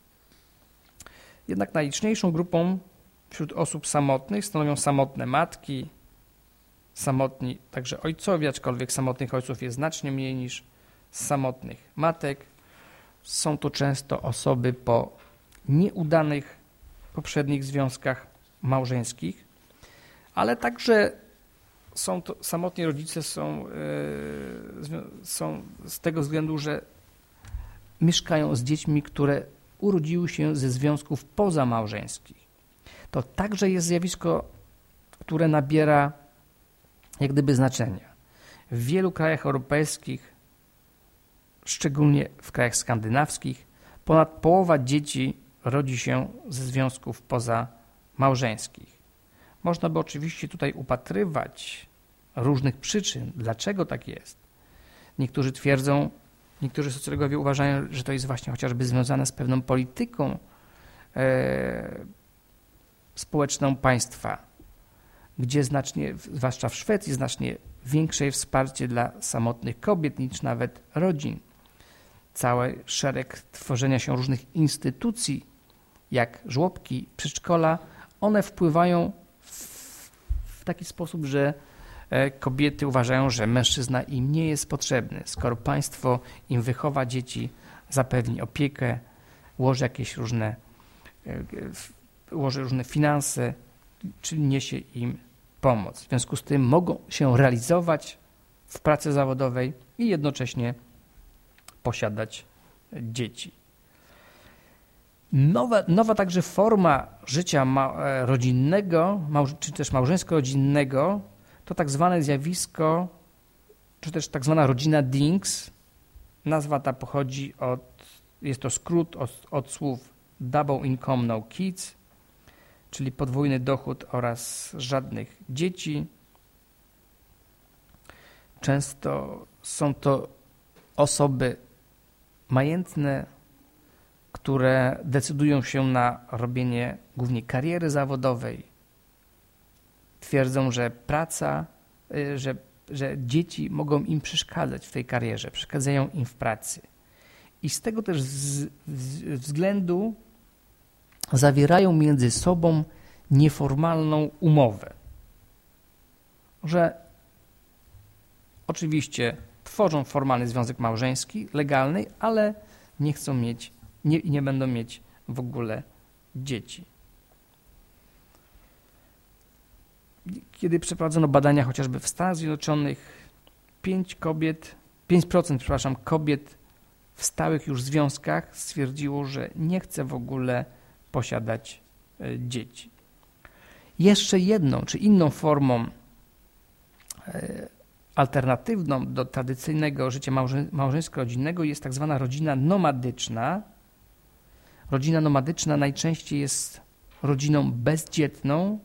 Jednak najliczniejszą grupą wśród osób samotnych stanowią samotne matki, samotni także ojcowie, aczkolwiek samotnych ojców jest znacznie mniej niż samotnych matek. Są to często osoby po nieudanych poprzednich związkach małżeńskich, ale także są to, samotni rodzice są, yy, są z tego względu, że mieszkają z dziećmi, które urodziły się ze związków pozamałżeńskich. To także jest zjawisko, które nabiera jak gdyby znaczenia. W wielu krajach europejskich, szczególnie w krajach skandynawskich, ponad połowa dzieci rodzi się ze związków pozamałżeńskich. Można by oczywiście tutaj upatrywać różnych przyczyn, dlaczego tak jest. Niektórzy twierdzą, niektórzy socjologowie uważają, że to jest właśnie chociażby związane z pewną polityką e, społeczną państwa, gdzie znacznie, zwłaszcza w Szwecji, znacznie większe jest wsparcie dla samotnych kobiet niż nawet rodzin. Cały szereg tworzenia się różnych instytucji, jak żłobki, przedszkola, one wpływają w, w taki sposób, że kobiety uważają, że mężczyzna im nie jest potrzebny. Skoro państwo im wychowa dzieci, zapewni opiekę, ułoży jakieś różne, ułoży różne finanse, czyli niesie im pomoc. W związku z tym mogą się realizować w pracy zawodowej i jednocześnie posiadać dzieci. Nowa, nowa także forma życia ma, rodzinnego, małż, czy też małżeńsko-rodzinnego to tak zwane zjawisko, czy też tak zwana rodzina Dings. Nazwa ta pochodzi od, jest to skrót od, od słów double income no kids, czyli podwójny dochód oraz żadnych dzieci. Często są to osoby majętne, które decydują się na robienie głównie kariery zawodowej. Twierdzą, że praca, że, że dzieci mogą im przeszkadzać w tej karierze, przeszkadzają im w pracy. I z tego też z, z, względu zawierają między sobą nieformalną umowę, że oczywiście tworzą formalny związek małżeński, legalny, ale nie chcą mieć, nie, nie będą mieć w ogóle dzieci. Kiedy przeprowadzono badania chociażby w Stanach Zjednoczonych, pięć kobiet, pięć procent, przepraszam, kobiet w stałych już związkach stwierdziło, że nie chce w ogóle posiadać dzieci. Jeszcze jedną, czy inną formą alternatywną do tradycyjnego życia małżeńsko-rodzinnego jest tak zwana rodzina nomadyczna. Rodzina nomadyczna najczęściej jest rodziną bezdzietną,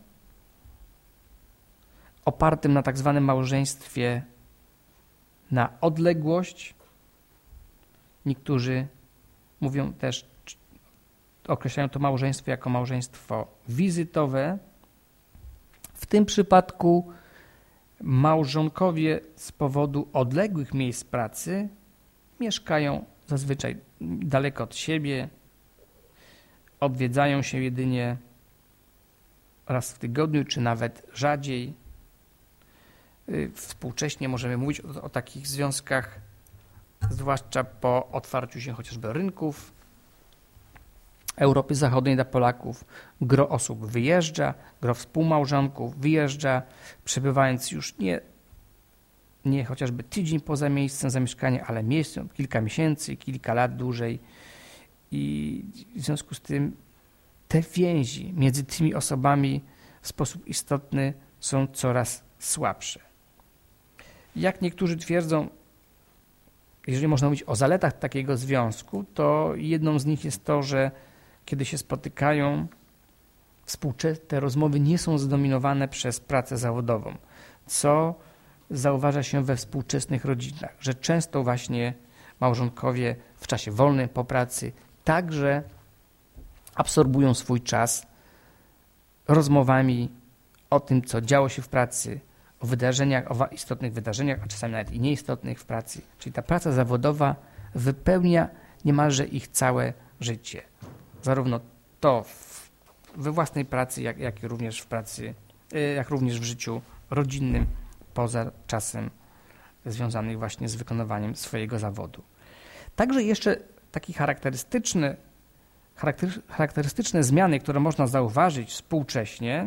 opartym na tak zwanym małżeństwie na odległość. Niektórzy mówią też, określają to małżeństwo jako małżeństwo wizytowe. W tym przypadku małżonkowie z powodu odległych miejsc pracy mieszkają zazwyczaj daleko od siebie, odwiedzają się jedynie raz w tygodniu, czy nawet rzadziej. Współcześnie możemy mówić o, o takich związkach, zwłaszcza po otwarciu się chociażby rynków Europy Zachodniej dla Polaków. Gro osób wyjeżdża, gro współmałżonków wyjeżdża, przebywając już nie, nie chociażby tydzień poza miejscem zamieszkania, ale miesiąc, kilka miesięcy, kilka lat dłużej. I w związku z tym te więzi między tymi osobami w sposób istotny są coraz słabsze. Jak niektórzy twierdzą, jeżeli można mówić o zaletach takiego związku, to jedną z nich jest to, że kiedy się spotykają, współczesne rozmowy nie są zdominowane przez pracę zawodową, co zauważa się we współczesnych rodzinach, że często właśnie małżonkowie w czasie wolnym po pracy także absorbują swój czas rozmowami o tym, co działo się w pracy, o wydarzeniach, o istotnych wydarzeniach, a czasami nawet i nieistotnych w pracy. Czyli ta praca zawodowa wypełnia niemalże ich całe życie. Zarówno to w, we własnej pracy, jak, jak i również w pracy, jak również w życiu rodzinnym, poza czasem związanym właśnie z wykonywaniem swojego zawodu. Także jeszcze taki charakterystyczny, charakter, charakterystyczne zmiany, które można zauważyć współcześnie,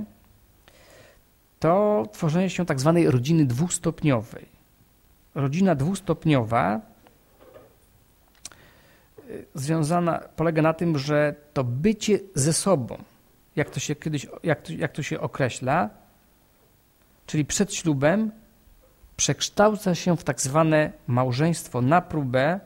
to tworzenie się tak zwanej rodziny dwustopniowej. Rodzina dwustopniowa związana polega na tym, że to bycie ze sobą, jak to się kiedyś, jak to, jak to się określa, czyli przed ślubem, przekształca się w tak zwane małżeństwo na próbę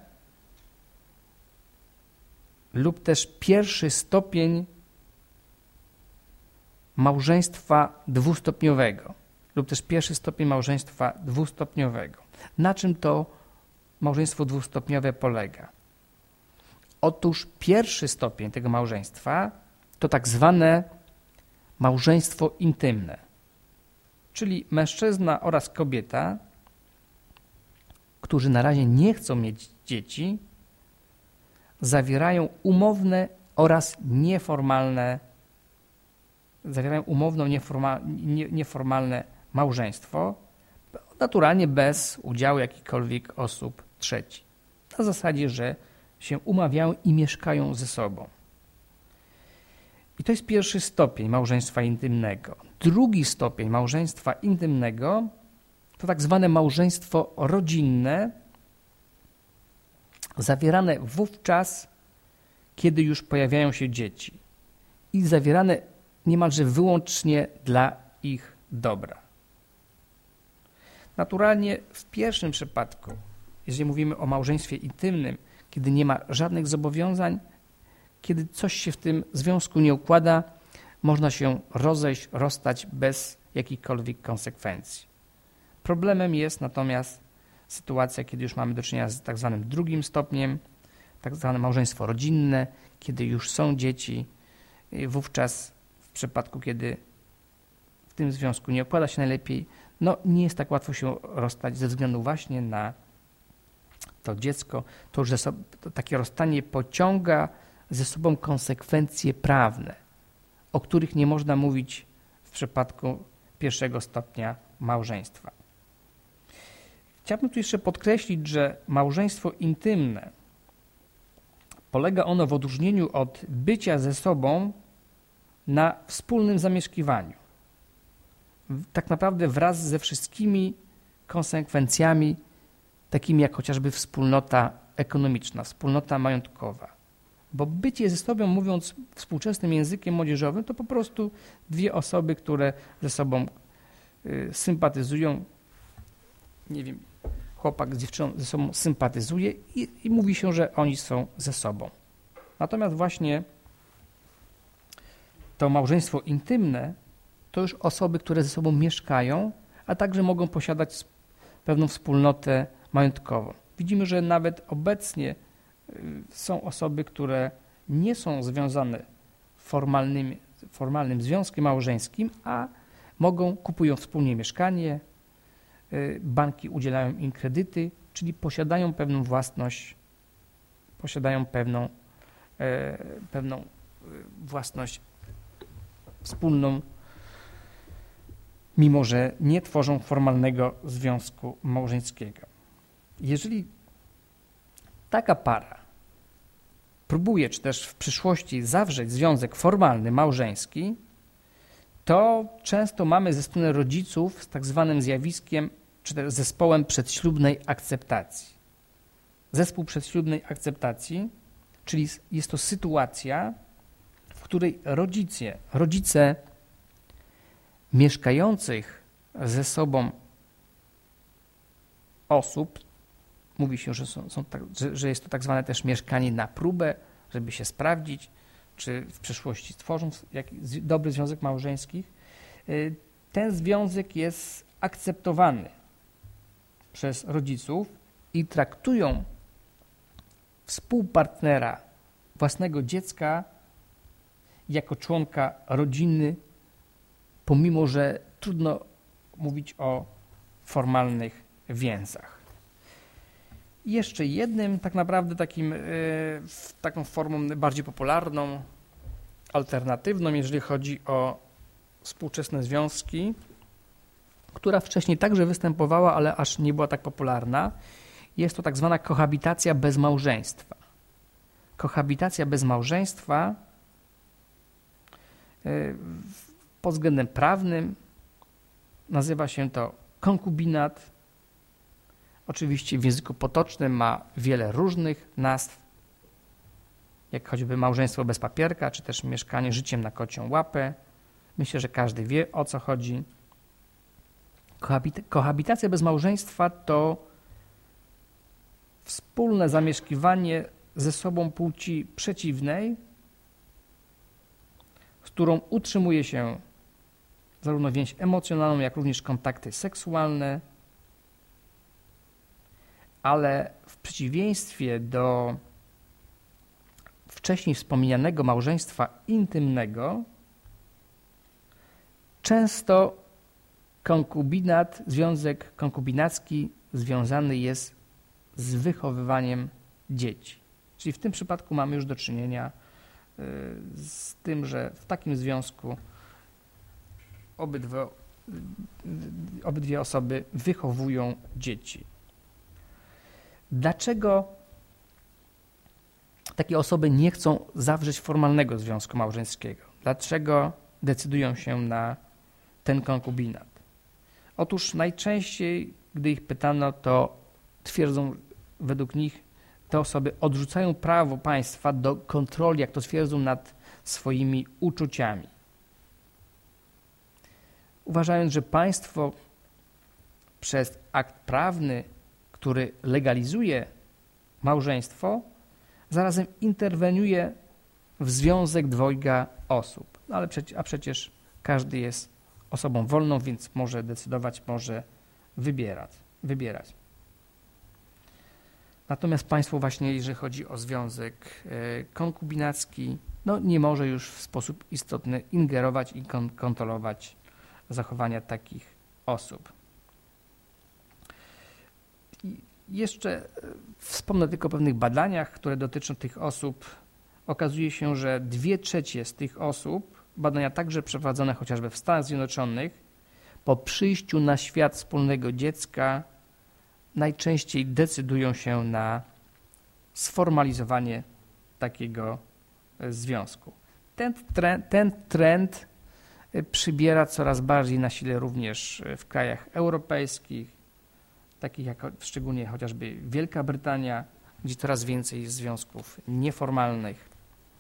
lub też pierwszy stopień małżeństwa dwustopniowego lub też pierwszy stopień małżeństwa dwustopniowego. Na czym to małżeństwo dwustopniowe polega? Otóż pierwszy stopień tego małżeństwa to tak zwane małżeństwo intymne, czyli mężczyzna oraz kobieta, którzy na razie nie chcą mieć dzieci, zawierają umowne oraz nieformalne, zawierają umowne, nieforma, nie, nieformalne małżeństwo, naturalnie bez udziału jakichkolwiek osób trzecich. Na zasadzie, że się umawiają i mieszkają ze sobą. I to jest pierwszy stopień małżeństwa intymnego. Drugi stopień małżeństwa intymnego to tak zwane małżeństwo rodzinne, zawierane wówczas, kiedy już pojawiają się dzieci i zawierane niemalże wyłącznie dla ich dobra. Naturalnie w pierwszym przypadku, jeżeli mówimy o małżeństwie intymnym, kiedy nie ma żadnych zobowiązań, kiedy coś się w tym związku nie układa, można się rozejść, rozstać bez jakichkolwiek konsekwencji. Problemem jest natomiast sytuacja, kiedy już mamy do czynienia z tak zwanym drugim stopniem, tak zwane małżeństwo rodzinne, kiedy już są dzieci, wówczas w przypadku, kiedy w tym związku nie układa się najlepiej, no nie jest tak łatwo się rozstać ze względu właśnie na to dziecko. To już ze sobą, to takie rozstanie pociąga ze sobą konsekwencje prawne, o których nie można mówić w przypadku pierwszego stopnia małżeństwa. Chciałbym tu jeszcze podkreślić, że małżeństwo intymne polega ono w odróżnieniu od bycia ze sobą na wspólnym zamieszkiwaniu. Tak naprawdę wraz ze wszystkimi konsekwencjami, takimi jak chociażby wspólnota ekonomiczna, wspólnota majątkowa. Bo bycie ze sobą, mówiąc współczesnym językiem młodzieżowym, to po prostu dwie osoby, które ze sobą y, sympatyzują, nie wiem, chłopak z dziewczyną ze sobą sympatyzuje i, i mówi się, że oni są ze sobą. Natomiast właśnie to małżeństwo intymne to już osoby, które ze sobą mieszkają, a także mogą posiadać pewną wspólnotę majątkową. Widzimy, że nawet obecnie są osoby, które nie są związane formalnym, formalnym związkiem małżeńskim, a mogą, kupują wspólnie mieszkanie, banki udzielają im kredyty, czyli posiadają pewną własność, posiadają pewną, pewną własność wspólną, mimo że nie tworzą formalnego związku małżeńskiego. Jeżeli taka para próbuje, czy też w przyszłości zawrzeć związek formalny, małżeński, to często mamy ze strony rodziców z tak zwanym zjawiskiem, czy też zespołem przedślubnej akceptacji. Zespół przedślubnej akceptacji, czyli jest to sytuacja, w której rodzice, rodzice mieszkających ze sobą osób, mówi się, że, są, są tak, że, że jest to tak zwane też mieszkanie na próbę, żeby się sprawdzić, czy w przyszłości stworzą jakiś dobry związek małżeński. Ten związek jest akceptowany przez rodziców i traktują współpartnera własnego dziecka jako członka rodziny, pomimo że trudno mówić o formalnych więzach. Jeszcze jednym, tak naprawdę takim, taką formą bardziej popularną, alternatywną, jeżeli chodzi o współczesne związki, która wcześniej także występowała, ale aż nie była tak popularna, jest to tak zwana kohabitacja bez małżeństwa. Kohabitacja bez małżeństwa pod względem prawnym nazywa się to konkubinat. Oczywiście w języku potocznym ma wiele różnych nazw, jak choćby małżeństwo bez papierka, czy też mieszkanie życiem na kocią łapę. Myślę, że każdy wie, o co chodzi. Kohabit- kohabitacja bez małżeństwa to wspólne zamieszkiwanie ze sobą płci przeciwnej, z którą utrzymuje się zarówno więź emocjonalną, jak również kontakty seksualne, ale w przeciwieństwie do wcześniej wspomnianego małżeństwa intymnego, często konkubinat, związek konkubinacki związany jest z wychowywaniem dzieci. Czyli w tym przypadku mamy już do czynienia z tym, że w takim związku obydwie, obydwie osoby wychowują dzieci. Dlaczego takie osoby nie chcą zawrzeć formalnego związku małżeńskiego? Dlaczego decydują się na ten konkubinat? Otóż najczęściej, gdy ich pytano, to twierdzą, według nich te osoby odrzucają prawo państwa do kontroli, jak to twierdzą, nad swoimi uczuciami. Uważając, że państwo przez akt prawny, który legalizuje małżeństwo, zarazem interweniuje w związek dwojga osób. No ale przecież, a przecież każdy jest osobą wolną, więc może decydować, może wybierać. wybierać. Natomiast państwo właśnie, jeżeli chodzi o związek konkubinacki, no nie może już w sposób istotny ingerować i kon- kontrolować zachowania takich osób. I jeszcze wspomnę tylko o pewnych badaniach, które dotyczą tych osób. Okazuje się, że dwie trzecie z tych osób, badania także przeprowadzone chociażby w Stanach Zjednoczonych, po przyjściu na świat wspólnego dziecka najczęściej decydują się na sformalizowanie takiego związku. Ten trend, ten trend przybiera coraz bardziej na sile również w krajach europejskich, takich jak szczególnie chociażby Wielka Brytania, gdzie coraz więcej jest związków nieformalnych,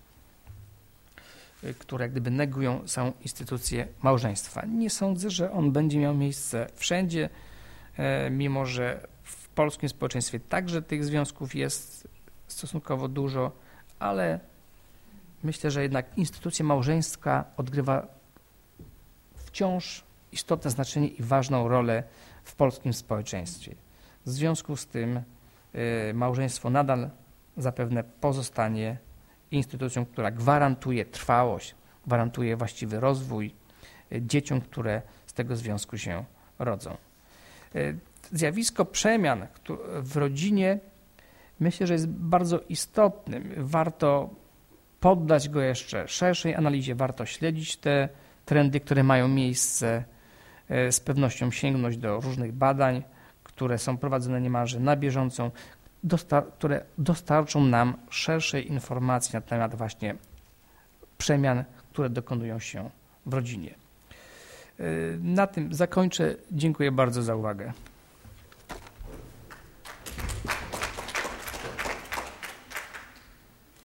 które jak gdyby negują samą instytucję małżeństwa. Nie sądzę, że on będzie miał miejsce wszędzie, mimo że w polskim społeczeństwie także tych związków jest stosunkowo dużo, ale myślę, że jednak instytucja małżeństwa odgrywa wciąż istotne znaczenie i ważną rolę w polskim społeczeństwie. W związku z tym małżeństwo nadal zapewne pozostanie instytucją, która gwarantuje trwałość, gwarantuje właściwy rozwój dzieciom, które z tego związku się rodzą. Zjawisko przemian w rodzinie myślę, że jest bardzo istotnym. Warto poddać go jeszcze szerszej analizie, warto śledzić te trendy, które mają miejsce, z pewnością sięgnąć do różnych badań, które są prowadzone niemalże na bieżąco, dostar- które dostarczą nam szerszej informacji na temat właśnie przemian, które dokonują się w rodzinie. Na tym zakończę. Dziękuję bardzo za uwagę.